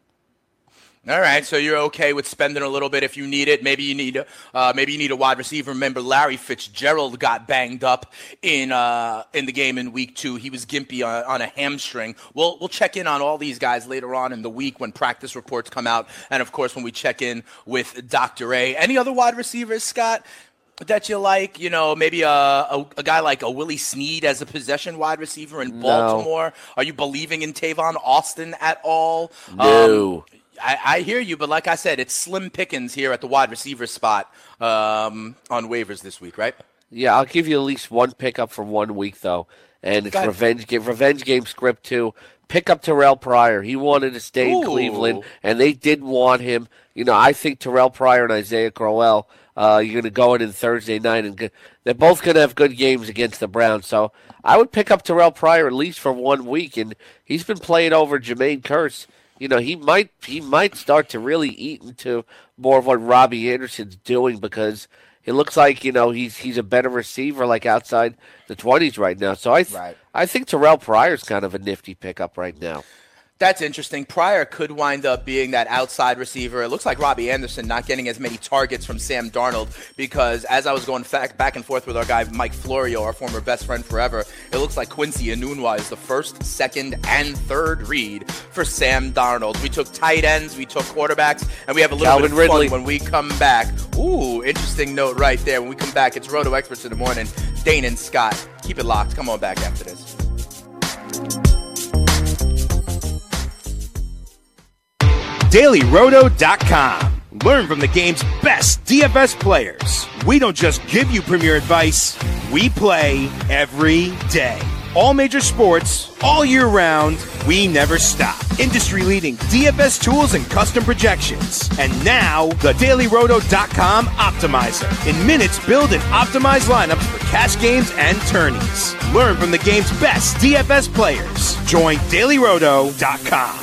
All right, so you're okay with spending a little bit if you need it. Maybe you need, uh, maybe you need a wide receiver. Remember, Larry Fitzgerald got banged up in uh, in the game in week two. He was gimpy on, on a hamstring. We'll we'll check in on all these guys later on in the week when practice reports come out, and of course when we check in with Doctor A. Any other wide receivers, Scott, that you like? You know, maybe a, a, a guy like a Willie Snead as a possession wide receiver in Baltimore. No. Are you believing in Tavon Austin at all? No. Um, I, I hear you, but like I said, it's slim pickings here at the wide receiver spot um, on waivers this week, right? Yeah, I'll give you at least one pickup for one week, though, and it's revenge game, revenge game script, too. Pick up Terrell Pryor. He wanted to stay Ooh. in Cleveland, and they did want him. You know, I think Terrell Pryor and Isaiah Crowell, uh, you're going to go in in Thursday night, and get, they're both going to have good games against the Browns. So I would pick up Terrell Pryor at least for one week, and he's been playing over Jermaine Kearse. You know, he might he might start to really eat into more of what Robbie Anderson's doing because it looks like, you know, he's he's a better receiver like outside the twenties right now. So I th- right. I think Terrell Pryor's kind of a nifty pickup right now. That's interesting. Pryor could wind up being that outside receiver. It looks like Robbie Anderson not getting as many targets from Sam Darnold because as I was going back and forth with our guy Mike Florio, our former best friend forever, it looks like Quincy Enunwa is the first, second, and third read for Sam Darnold. We took tight ends, we took quarterbacks, and we have a little Calvin bit of Ridley. fun when we come back. Ooh, interesting note right there. When we come back, it's Roto Experts in the morning. Dane and Scott. Keep it locked. Come on back after this. Daily Roto dot com. Learn from the game's best D F S players. We don't just give you premier advice, we play every day. All major sports, all year round, we never stop. Industry-leading D F S tools and custom projections. And now, the Daily Roto dot com Optimizer. In minutes, build and optimize lineups for cash games and tourneys. Learn from the game's best D F S players. Join Daily Roto dot com.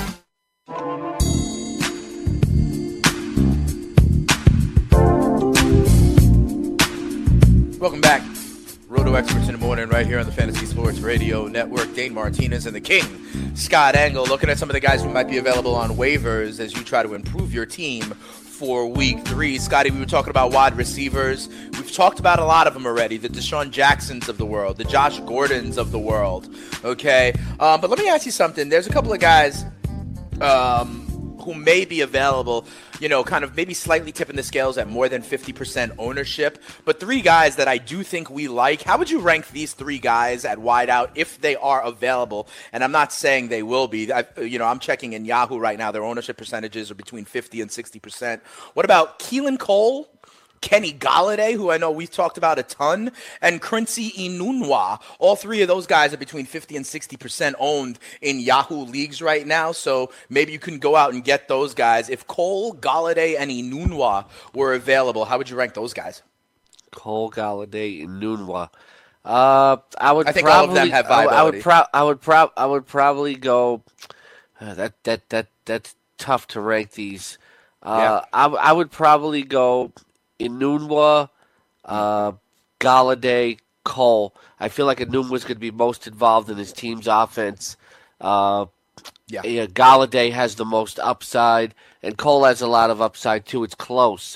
Welcome back. Roto Experts in the morning right here on the Fantasy Sports Radio Network. Dane Martinez and the King, Scott Engel, looking at some of the guys who might be available on waivers as you try to improve your team for week three. Scotty, we were talking about wide receivers. We've talked about a lot of them already. The Deshaun Jacksons of the world, the Josh Gordons of the world. Okay. Um, but let me ask you something. There's a couple of guys um, who may be available, you know, kind of maybe slightly tipping the scales at more than fifty percent ownership. But three guys that I do think we like. How would you rank these three guys at wideout if they are available? And I'm not saying they will be. I, you know, I'm checking in Yahoo right now. Their ownership percentages are between fifty and sixty percent. What about Keelan Cole, Kenny Golladay, who I know we've talked about a ton, and Quincy Enunwa? All three of those guys are between fifty and sixty percent owned in Yahoo leagues right now, so maybe you can go out and get those guys. If Cole, Golladay, and Enunwa were available, how would you rank those guys? Cole, Golladay, Enunwa. Uh, I would. I think probably, all of them have I, viability. I would. Pro- I would. Pro- I would probably go. Uh, that that that that's tough to rank these. Uh, yeah. I I would probably go Enunwa, uh, Golladay, Cole. I feel like Enunwa's going to be most involved in his team's offense. Uh, yeah. yeah, Golladay has the most upside, and Cole has a lot of upside too. It's close.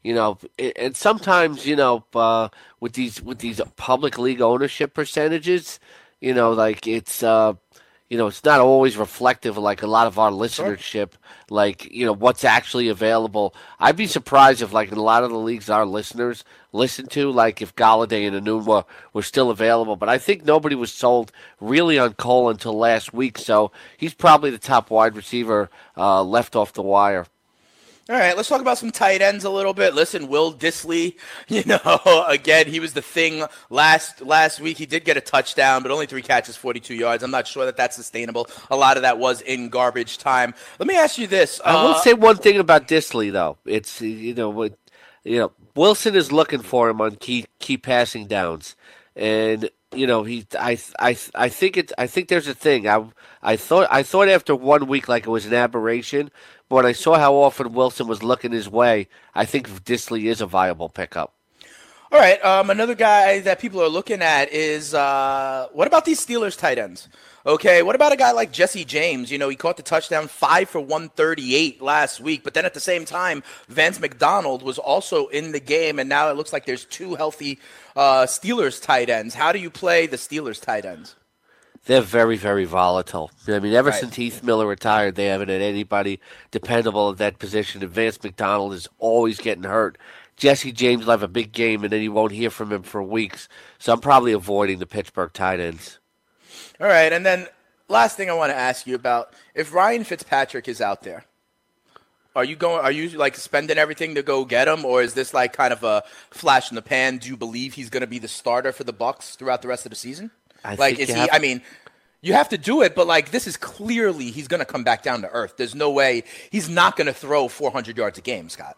You know, and sometimes, you know, uh, with these with these public league ownership percentages, you know, like it's, uh, you know, it's not always reflective of like a lot of our listenership, like, you know, what's actually available. I'd be surprised if like in a lot of the leagues our listeners listen to, like if Galladay and Enunwa were still available. But I think nobody was sold really on Cole until last week, so he's probably the top wide receiver uh, left off the wire. All right, let's talk about some tight ends a little bit. Listen, Will Dissly, you know, again, he was the thing last last week. He did get a touchdown, but only three catches, forty-two yards. I'm not sure that that's sustainable. A lot of that was in garbage time. Let me ask you this. I will uh, say one thing about Dissly, though. It's, you know, what, you know, Wilson is looking for him on key key passing downs, and you know, he, I, I, I think it. I think there's a thing. I, I thought, I thought after one week, like it was an aberration. But when I saw how often Wilson was looking his way, I think Dissly is a viable pickup. All right, um, another guy that people are looking at is uh, what about these Steelers tight ends? Okay, what about a guy like Jesse James? You know, he caught the touchdown, five for one thirty-eight last week. But then at the same time, Vance McDonald was also in the game, and now it looks like there's two healthy uh, Steelers tight ends. How do you play the Steelers tight ends? They're very, very volatile. I mean, ever right. since Heath Miller retired, they haven't had anybody dependable at that position. And Vance McDonald is always getting hurt. Jesse James will have a big game, and then you won't hear from him for weeks. So I'm probably avoiding the Pittsburgh tight ends. All right, and then last thing I want to ask you about, if Ryan Fitzpatrick is out there, are you going? Are you like spending everything to go get him, or is this like kind of a flash in the pan? Do you believe he's going to be the starter for the Bucs throughout the rest of the season? I like, think is he? have- I mean, you have to do it, but like this is clearly he's going to come back down to earth. There's no way he's not going to throw four hundred yards a game, Scott.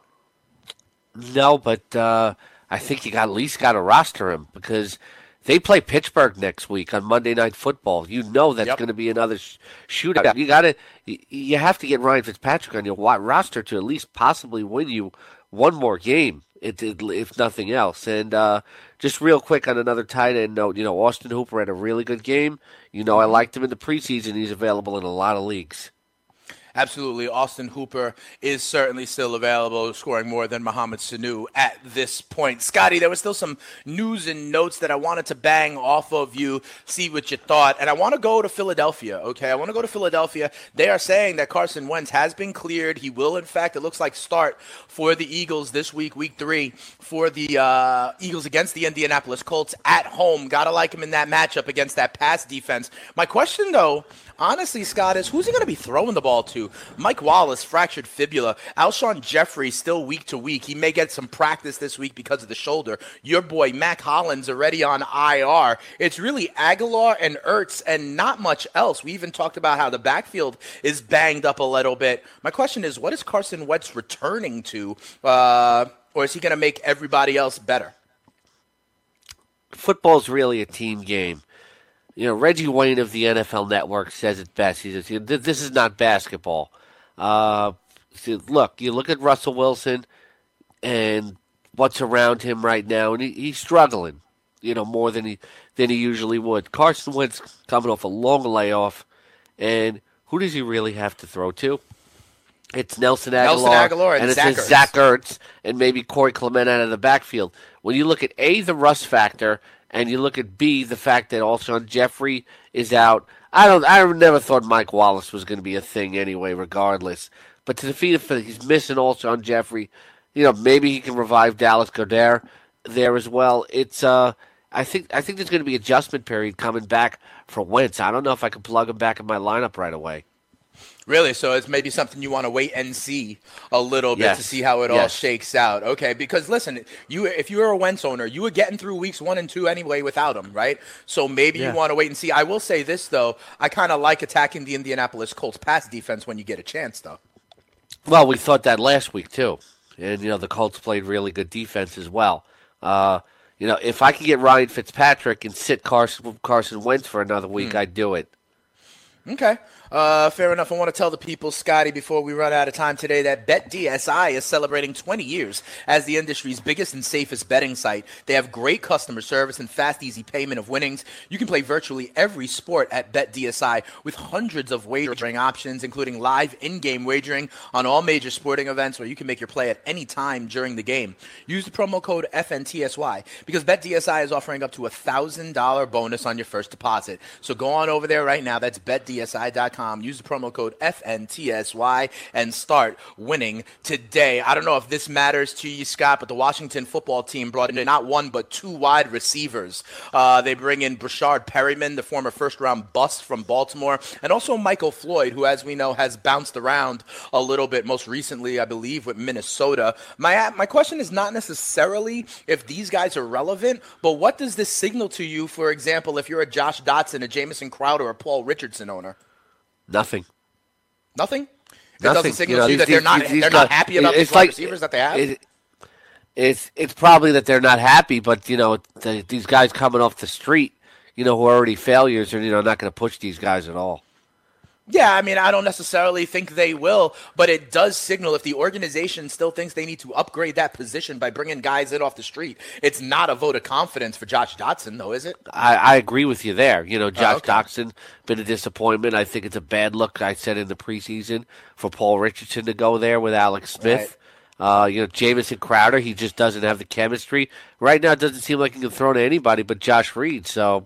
No, but uh, I think you got at least got to roster him because they play Pittsburgh next week on Monday Night Football. You know that's Yep. going to be another sh- shootout. You got to, you have to get Ryan Fitzpatrick on your roster to at least possibly win you one more game, if nothing else. And uh, just real quick on another tight end note, you know, Austin Hooper had a really good game. You know, I liked him in the preseason. He's available in a lot of leagues. Absolutely. Austin Hooper is certainly still available, scoring more than Mohamed Sanu at this point. Scotty, there was still some news and notes that I wanted to bang off of you, see what you thought. And I want to go to Philadelphia, okay? I want to go to Philadelphia. They are saying that Carson Wentz has been cleared. He will, in fact, it looks like start for the Eagles this week, week three, for the uh, Eagles against the Indianapolis Colts at home. Got to like him in that matchup against that pass defense. My question, though, honestly, Scott, is who's he going to be throwing the ball to? Mike Wallace, fractured fibula. Alshon Jeffrey, still week to week. He may get some practice this week because of the shoulder. Your boy, Mac Hollins, already on I R. It's really Aguilar and Ertz and not much else. We even talked about how the backfield is banged up a little bit. My question is, what is Carson Wentz returning to? Uh, or is he going to make everybody else better? Football's really a team game. You know, Reggie Wayne of the N F L Network says it best. He says, this is not basketball. Uh, see, look, you look at Russell Wilson and what's around him right now, and he, he's struggling, you know, more than he than he usually would. Carson Wentz coming off a long layoff, and who does he really have to throw to? It's Nelson Aguilar, Nelson Aguilar and, and it's Zach Ertz. Zach Ertz, and maybe Corey Clement out of the backfield. When you look at A, the Russ factor, and you look at B, the fact that Alshon Jeffrey is out. I don't. I never thought Mike Wallace was going to be a thing anyway, regardless. But to defeat it, he's missing Alshon Jeffrey. You know, maybe he can revive Dallas Goedert there as well. It's. Uh, I think. I think there's going to be an adjustment period coming back for Wentz. I don't know if I can plug him back in my lineup right away. Really? So it's maybe something you want to wait and see a little bit yes. to see how it yes. all shakes out. Okay, because listen, you if you were a Wentz owner, you were getting through weeks one and two anyway without him, right? So maybe yeah. you want to wait and see. I will say this, though. I kind of like attacking the Indianapolis Colts pass defense when you get a chance, though. Well, we thought that last week, too. And, you know, the Colts played really good defense as well. Uh, you know, if I could get Ryan Fitzpatrick and sit Carson, Carson Wentz for another week, mm. I'd do it. Okay. Uh, fair enough. I want to tell the people, Scotty, before we run out of time today, that BetDSI is celebrating twenty years as the industry's biggest and safest betting site. They have great customer service and fast, easy payment of winnings. You can play virtually every sport at BetDSI with hundreds of wagering options, including live in-game wagering on all major sporting events where you can make your play at any time during the game. Use the promo code F N T S Y because BetDSI is offering up to a one thousand dollars bonus on your first deposit. So go on over there right now. That's bet D S I dot com. Use the promo code F N T S Y and start winning today. I don't know if this matters to you, Scott, but the Washington football team brought in not one but two wide receivers. Uh, they bring in Brashard Perryman, the former first-round bust from Baltimore, and also Michael Floyd, who, as we know, has bounced around a little bit, most recently, I believe, with Minnesota. My, my question is not necessarily if these guys are relevant, but what does this signal to you, for example, if you're a Josh Dotson, a Jamison Crowder, or a Paul Richardson owner? Nothing. Nothing? It Nothing. doesn't signal you know, to you that these, they're not these, these they're guys, not happy about these it's wide like, receivers that they have? It, it's it's probably that they're not happy, but, you know, the, these guys coming off the street, you know, who are already failures are, you know, not going to push these guys at all. Yeah, I mean, I don't necessarily think they will, but it does signal if the organization still thinks they need to upgrade that position by bringing guys in off the street. It's not a vote of confidence for Josh Dotson, though, is it? I, I agree with you there. You know, Josh oh, okay. Dotson, been a disappointment. I think it's a bad look, I said in the preseason, for Paul Richardson to go there with Alex Smith. Right. Uh, you know, Jamison Crowder, he just doesn't have the chemistry. Right now, it doesn't seem like he can throw to anybody but Josh Reed, so...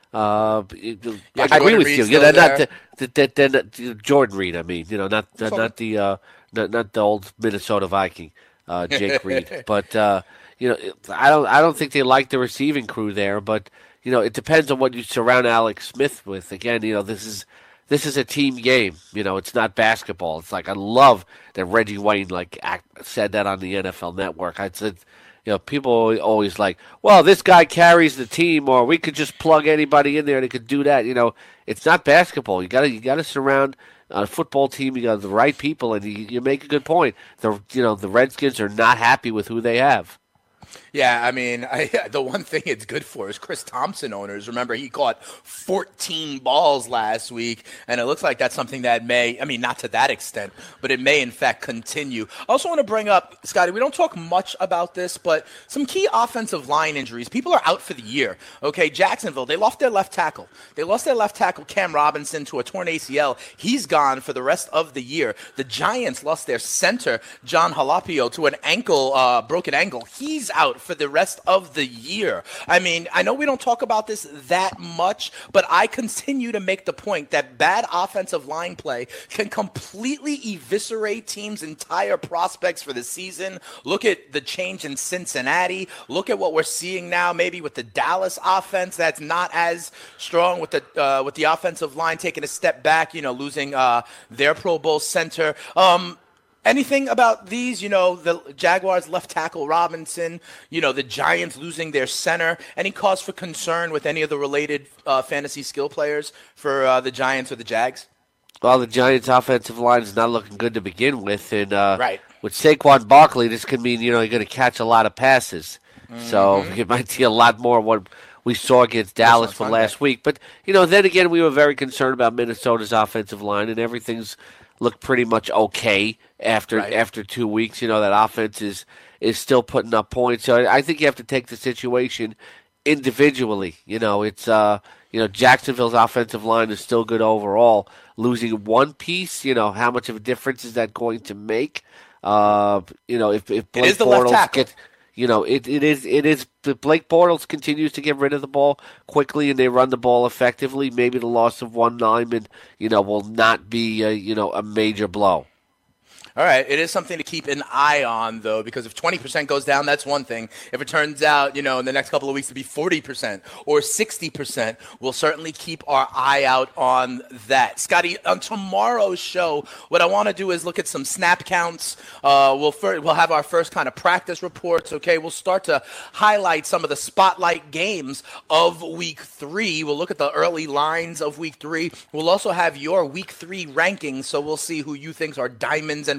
Uh, yeah, I agree with Reed's you. You know, not the, the, the, the, the Jordan Reed. I mean, you know, not the, not the uh, not, not the old Minnesota Viking, uh, Jake Reed. But uh, you know, I don't I don't think they like the receiving crew there. But you know, it depends on what you surround Alex Smith with. Again, you know, this is this is a team game. You know, it's not basketball. It's like I love that Reggie Wayne like act, said that on the N F L Network. I said. You know, people always like, well, this guy carries the team, or we could just plug anybody in there and he could do that. You know, it's not basketball. You got to you got to surround a football team. You got the right people, and you, you make a good point. The you know the Redskins are not happy with who they have. Yeah, I mean, I, the one thing it's good for is Chris Thompson owners. Remember, he caught fourteen balls last week, and it looks like that's something that may, I mean, not to that extent, but it may, in fact, continue. I also want to bring up, Scotty, we don't talk much about this, but some key offensive line injuries. People are out for the year. Okay, Jacksonville, they lost their left tackle. They lost their left tackle, Cam Robinson, to a torn A C L. He's gone for the rest of the year. The Giants lost their center, John Halapio, to an ankle, uh, broken ankle. He's out for the rest of the year. I mean, I know we don't talk about this that much, but I continue to make the point that bad offensive line play can completely eviscerate teams' entire prospects for the season. Look at the change in Cincinnati. Look at what we're seeing now, maybe with the Dallas offense that's not as strong, with the uh, with the offensive line taking a step back, you know, losing uh, their Pro Bowl center. Um, Anything about these, you know, the Jaguars left tackle Robinson, you know, the Giants losing their center, any cause for concern with any of the related uh, fantasy skill players for uh, the Giants or the Jags? Well, the Giants' offensive line is not looking good to begin with. And uh, right. with Saquon Barkley, this could mean, you know, you're going to catch a lot of passes. Mm-hmm. So it might see a lot more of what we saw against Dallas for last week. But, you know, then again, we were very concerned about Minnesota's offensive line, and everything's looked pretty much okay after right. after two weeks. You know, that offense is, is still putting up points. So I think you have to take the situation individually. You know, it's uh, you know, Jacksonville's offensive line is still good overall. Losing one piece, you know, how much of a difference is that going to make? Uh, you know, if if Blake it is the left tackle. Gets, you know, it, it is it is Blake Bortles continues to get rid of the ball quickly and they run the ball effectively. Maybe the loss of one lineman, you know, will not be a, you know, a major blow. All right, it is something to keep an eye on, though, because if twenty percent goes down, that's one thing. If it turns out, you know, in the next couple of weeks to be forty percent or sixty percent, we'll certainly keep our eye out on that. Scotty, on tomorrow's show, what I want to do is look at some snap counts. Uh, we'll fir- we'll have our first kind of practice reports, okay? We'll start to highlight some of the spotlight games of week three. We'll look at the early lines of week three. We'll also have your week three rankings, so we'll see who you think are diamonds and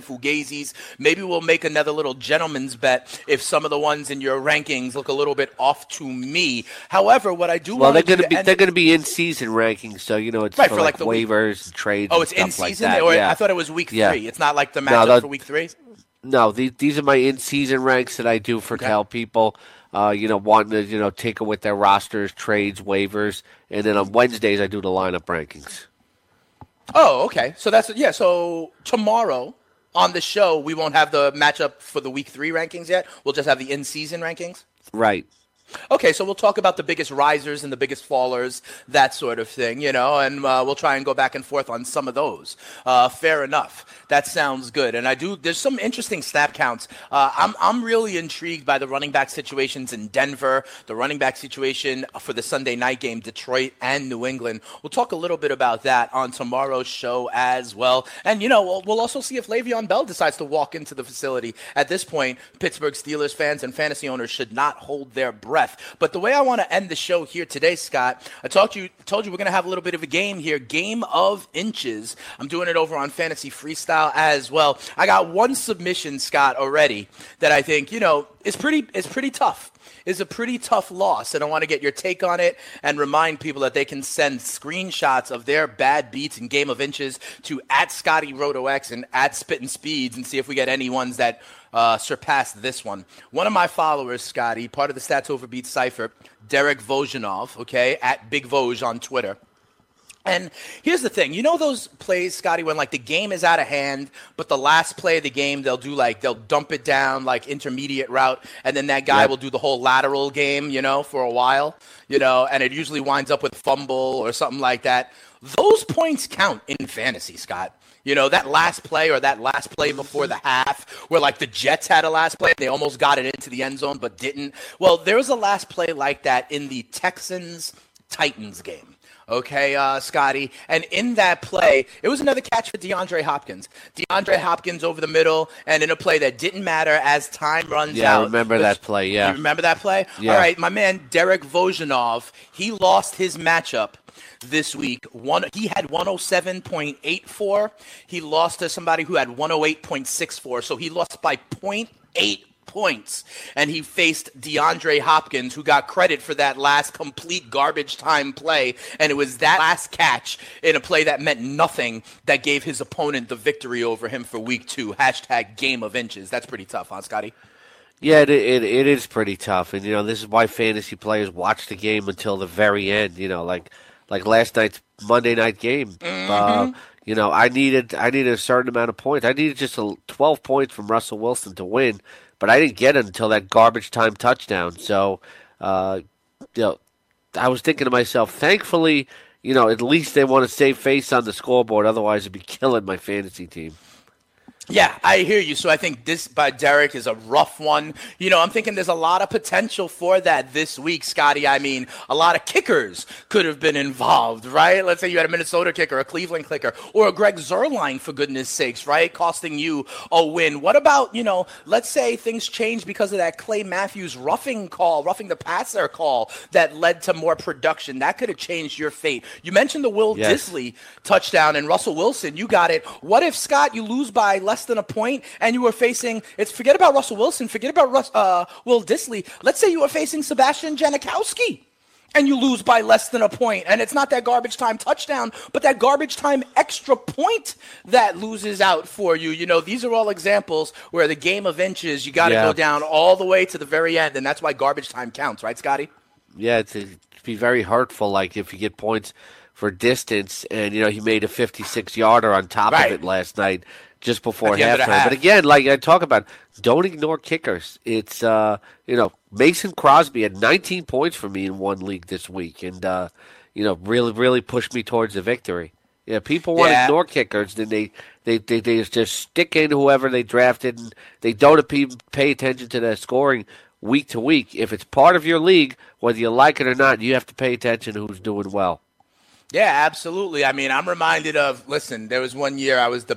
fugazis. Maybe we'll make another little gentleman's bet if some of the ones in your rankings look a little bit off to me. However, what I do well, want they're to going to be end- they're going to be in season rankings, so you know it's right, for, for like, like the waivers and trades. Oh, it's and in stuff season, like that. or yeah. I thought it was week yeah. three. It's not like the No, matchup that- for week three. No, these these are my in season ranks that I do for Okay. tell people. Uh, you know, wanting to you know tinker with their rosters, trades, waivers, and then on Wednesdays I do the lineup rankings. Oh, okay. So that's yeah. So tomorrow on the show we won't have the matchup for the week three rankings yet. We'll just have the in-season rankings. Right. Okay, so we'll talk about the biggest risers and the biggest fallers, that sort of thing, you know, and uh, we'll try and go back and forth on some of those. Uh, fair enough. That sounds good. And I do. There's some interesting snap counts. Uh, I'm I'm really intrigued by the running back situations in Denver, the running back situation for the Sunday night game, Detroit and New England. We'll talk a little bit about that on tomorrow's show as well. And you know, we'll, we'll also see if Le'Veon Bell decides to walk into the facility. At this point, Pittsburgh Steelers fans and fantasy owners should not hold their breath. But the way I want to end the show here today, Scott, I talked you told you we're going to have a little bit of a game here, game of inches. I'm doing it over on Fantasy Freestyle as well. I got one submission, Scott, already that I think, you know, is pretty is pretty tough. Is a pretty tough loss, and I want to get your take on it and remind people that they can send screenshots of their bad beats in Game of Inches to at Scotty RotoX and at Spittin' Speeds and see if we get any ones that uh, surpass this one. One of my followers, Scotty, part of the Stats Over Beats Cypher, Derek Vojanov, okay, at Big Voj on Twitter. And here's the thing, you know those plays, Scotty, when like the game is out of hand, but the last play of the game, they'll do like, they'll dump it down like intermediate route, and then that guy Yep. will do the whole lateral game, you know, for a while, you know, and it usually winds up with fumble or something like that. Those points count in fantasy, Scott. You know, that last play or that last play before the half where, like, the Jets had a last play. They almost got it into the end zone but didn't. Well, there was a last play like that in the Texans-Titans game. Okay, uh, Scotty. And in that play, it was another catch for DeAndre Hopkins. DeAndre Hopkins over the middle, and in a play that didn't matter as time runs Yeah, out. I remember Which- that play, yeah. You remember that play? Yeah. All right, my man Derek Vojanov, he lost his matchup this week. One, he had one oh seven point eight four. He lost to somebody who had one oh eight point six four, so he lost by zero point eight points, and he faced DeAndre Hopkins, who got credit for that last complete garbage time play, and it was that last catch in a play that meant nothing that gave his opponent the victory over him for week two. Hashtag game of inches. That's pretty tough, huh, Scotty? Yeah, it, it it is pretty tough, and you know this is why fantasy players watch the game until the very end. You know, like like last night's Monday night game. Mm-hmm. Uh, you know, I needed I needed a certain amount of points. I needed just a twelve points from Russell Wilson to win, but I didn't get it until that garbage time touchdown. So, uh, you know, I was thinking to myself, thankfully, you know, at least they want to save face on the scoreboard. Otherwise, it'd be killing my fantasy team. Yeah, I hear you. So I think this by Derek is a rough one. You know, I'm thinking there's a lot of potential for that this week, Scotty. I mean, a lot of kickers could have been involved, right? Let's say you had a Minnesota kicker, a Cleveland kicker, or a Greg Zuerlein, for goodness sakes, right? Costing you a win. What about, you know, let's say things change because of that Clay Matthews roughing call, roughing the passer call that led to more production. That could have changed your fate. You mentioned the Will Yes. Disley touchdown and Russell Wilson. You got it. What if, Scott, you lose by less than a point and you were facing, it's forget about Russell Wilson, forget about Russ, uh, Will Disley. Let's say you were facing Sebastian Janikowski and you lose by less than a point, and it's not that garbage time touchdown, but that garbage time extra point that loses out for you. You know, these are all examples where the game of inches, you got to Yeah. go down all the way to the very end, and that's why garbage time counts, right, Scotty? Yeah, it's it'd be very hurtful. Like if you get points for distance, and you know he made a fifty-six yarder on top Right. of it last night, just before At the end of the halftime. half. But again, like I talk about, don't ignore kickers. It's uh, you know Mason Crosby had nineteen points for me in one league this week, and uh, you know really really pushed me towards the victory. Yeah, people want to Yeah. ignore kickers, then they they, they they just stick in whoever they drafted, and they don't pay, pay attention to their scoring week to week. If it's part of your league, whether you like it or not, you have to pay attention to who's doing well. Yeah, absolutely. I mean, I'm reminded of, listen, there was one year I was the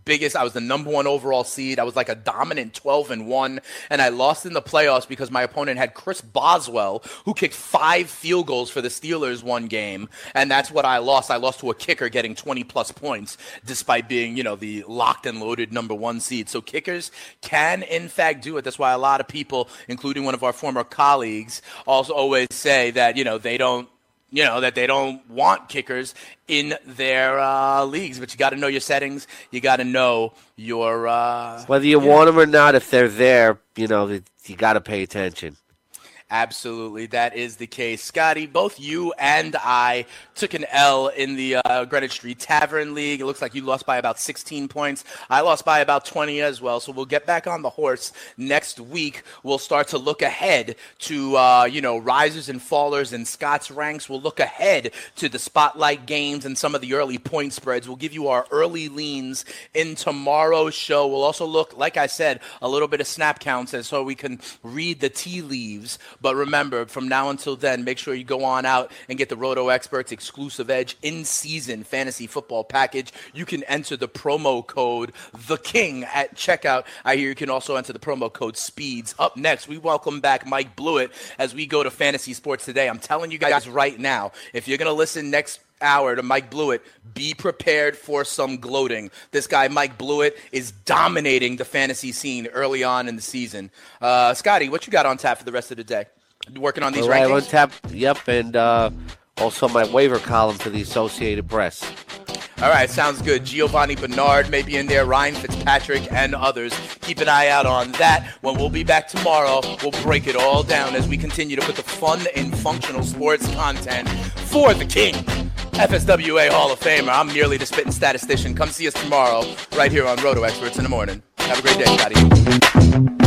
biggest. I was the number one overall seed. I was like a dominant twelve and one, and I lost in the playoffs because my opponent had Chris Boswell, who kicked five field goals for the Steelers one game, and that's what I lost. I lost to a kicker getting twenty plus points, despite being, you know, the locked and loaded number one seed. So kickers can, in fact, do it. That's why a lot of people, including one of our former colleagues, also always say that, you know, they don't, you know, that they don't want kickers in their uh, leagues. But you got to know your settings. You got to know your... Uh, Whether you yeah. want them or not, if they're there, you know, you got to pay attention. Absolutely, that is the case. Scotty, both you and I took an L in the uh, Greenwich Street Tavern League. It looks like you lost by about sixteen points. I lost by about twenty as well, so we'll get back on the horse next week. We'll start to look ahead to, uh, you know, risers and fallers in Scott's ranks. We'll look ahead to the spotlight games and some of the early point spreads. We'll give you our early leans in tomorrow's show. We'll also look, like I said, a little bit of snap counts so we can read the tea leaves. But remember, from now until then, make sure you go on out and get the Roto Experts exclusive Edge in-season fantasy football package. You can enter the promo code THEKING at checkout. I hear you can also enter the promo code SPEEDS. Up next, we welcome back Mike Blewett as we go to Fantasy Sports Today. I'm telling you guys right now, if you're going to listen next hour to Mike Blewett, be prepared for some gloating. This guy, Mike Blewett, is dominating the fantasy scene early on in the season. Uh, Scotty, what you got on tap for the rest of the day? Working on these All right, rankings? on tap, yep, and uh, also my waiver column for the Associated Press. All right, sounds good. Giovanni Bernard may be in there, Ryan Fitzpatrick, and others. Keep an eye out on that. When we'll be back tomorrow, we'll break it all down as we continue to put the fun and functional sports content for the king. F S W A Hall of Famer. I'm merely the spitting statistician. Come see us tomorrow right here on Roto Experts in the morning. Have a great day, Scotty.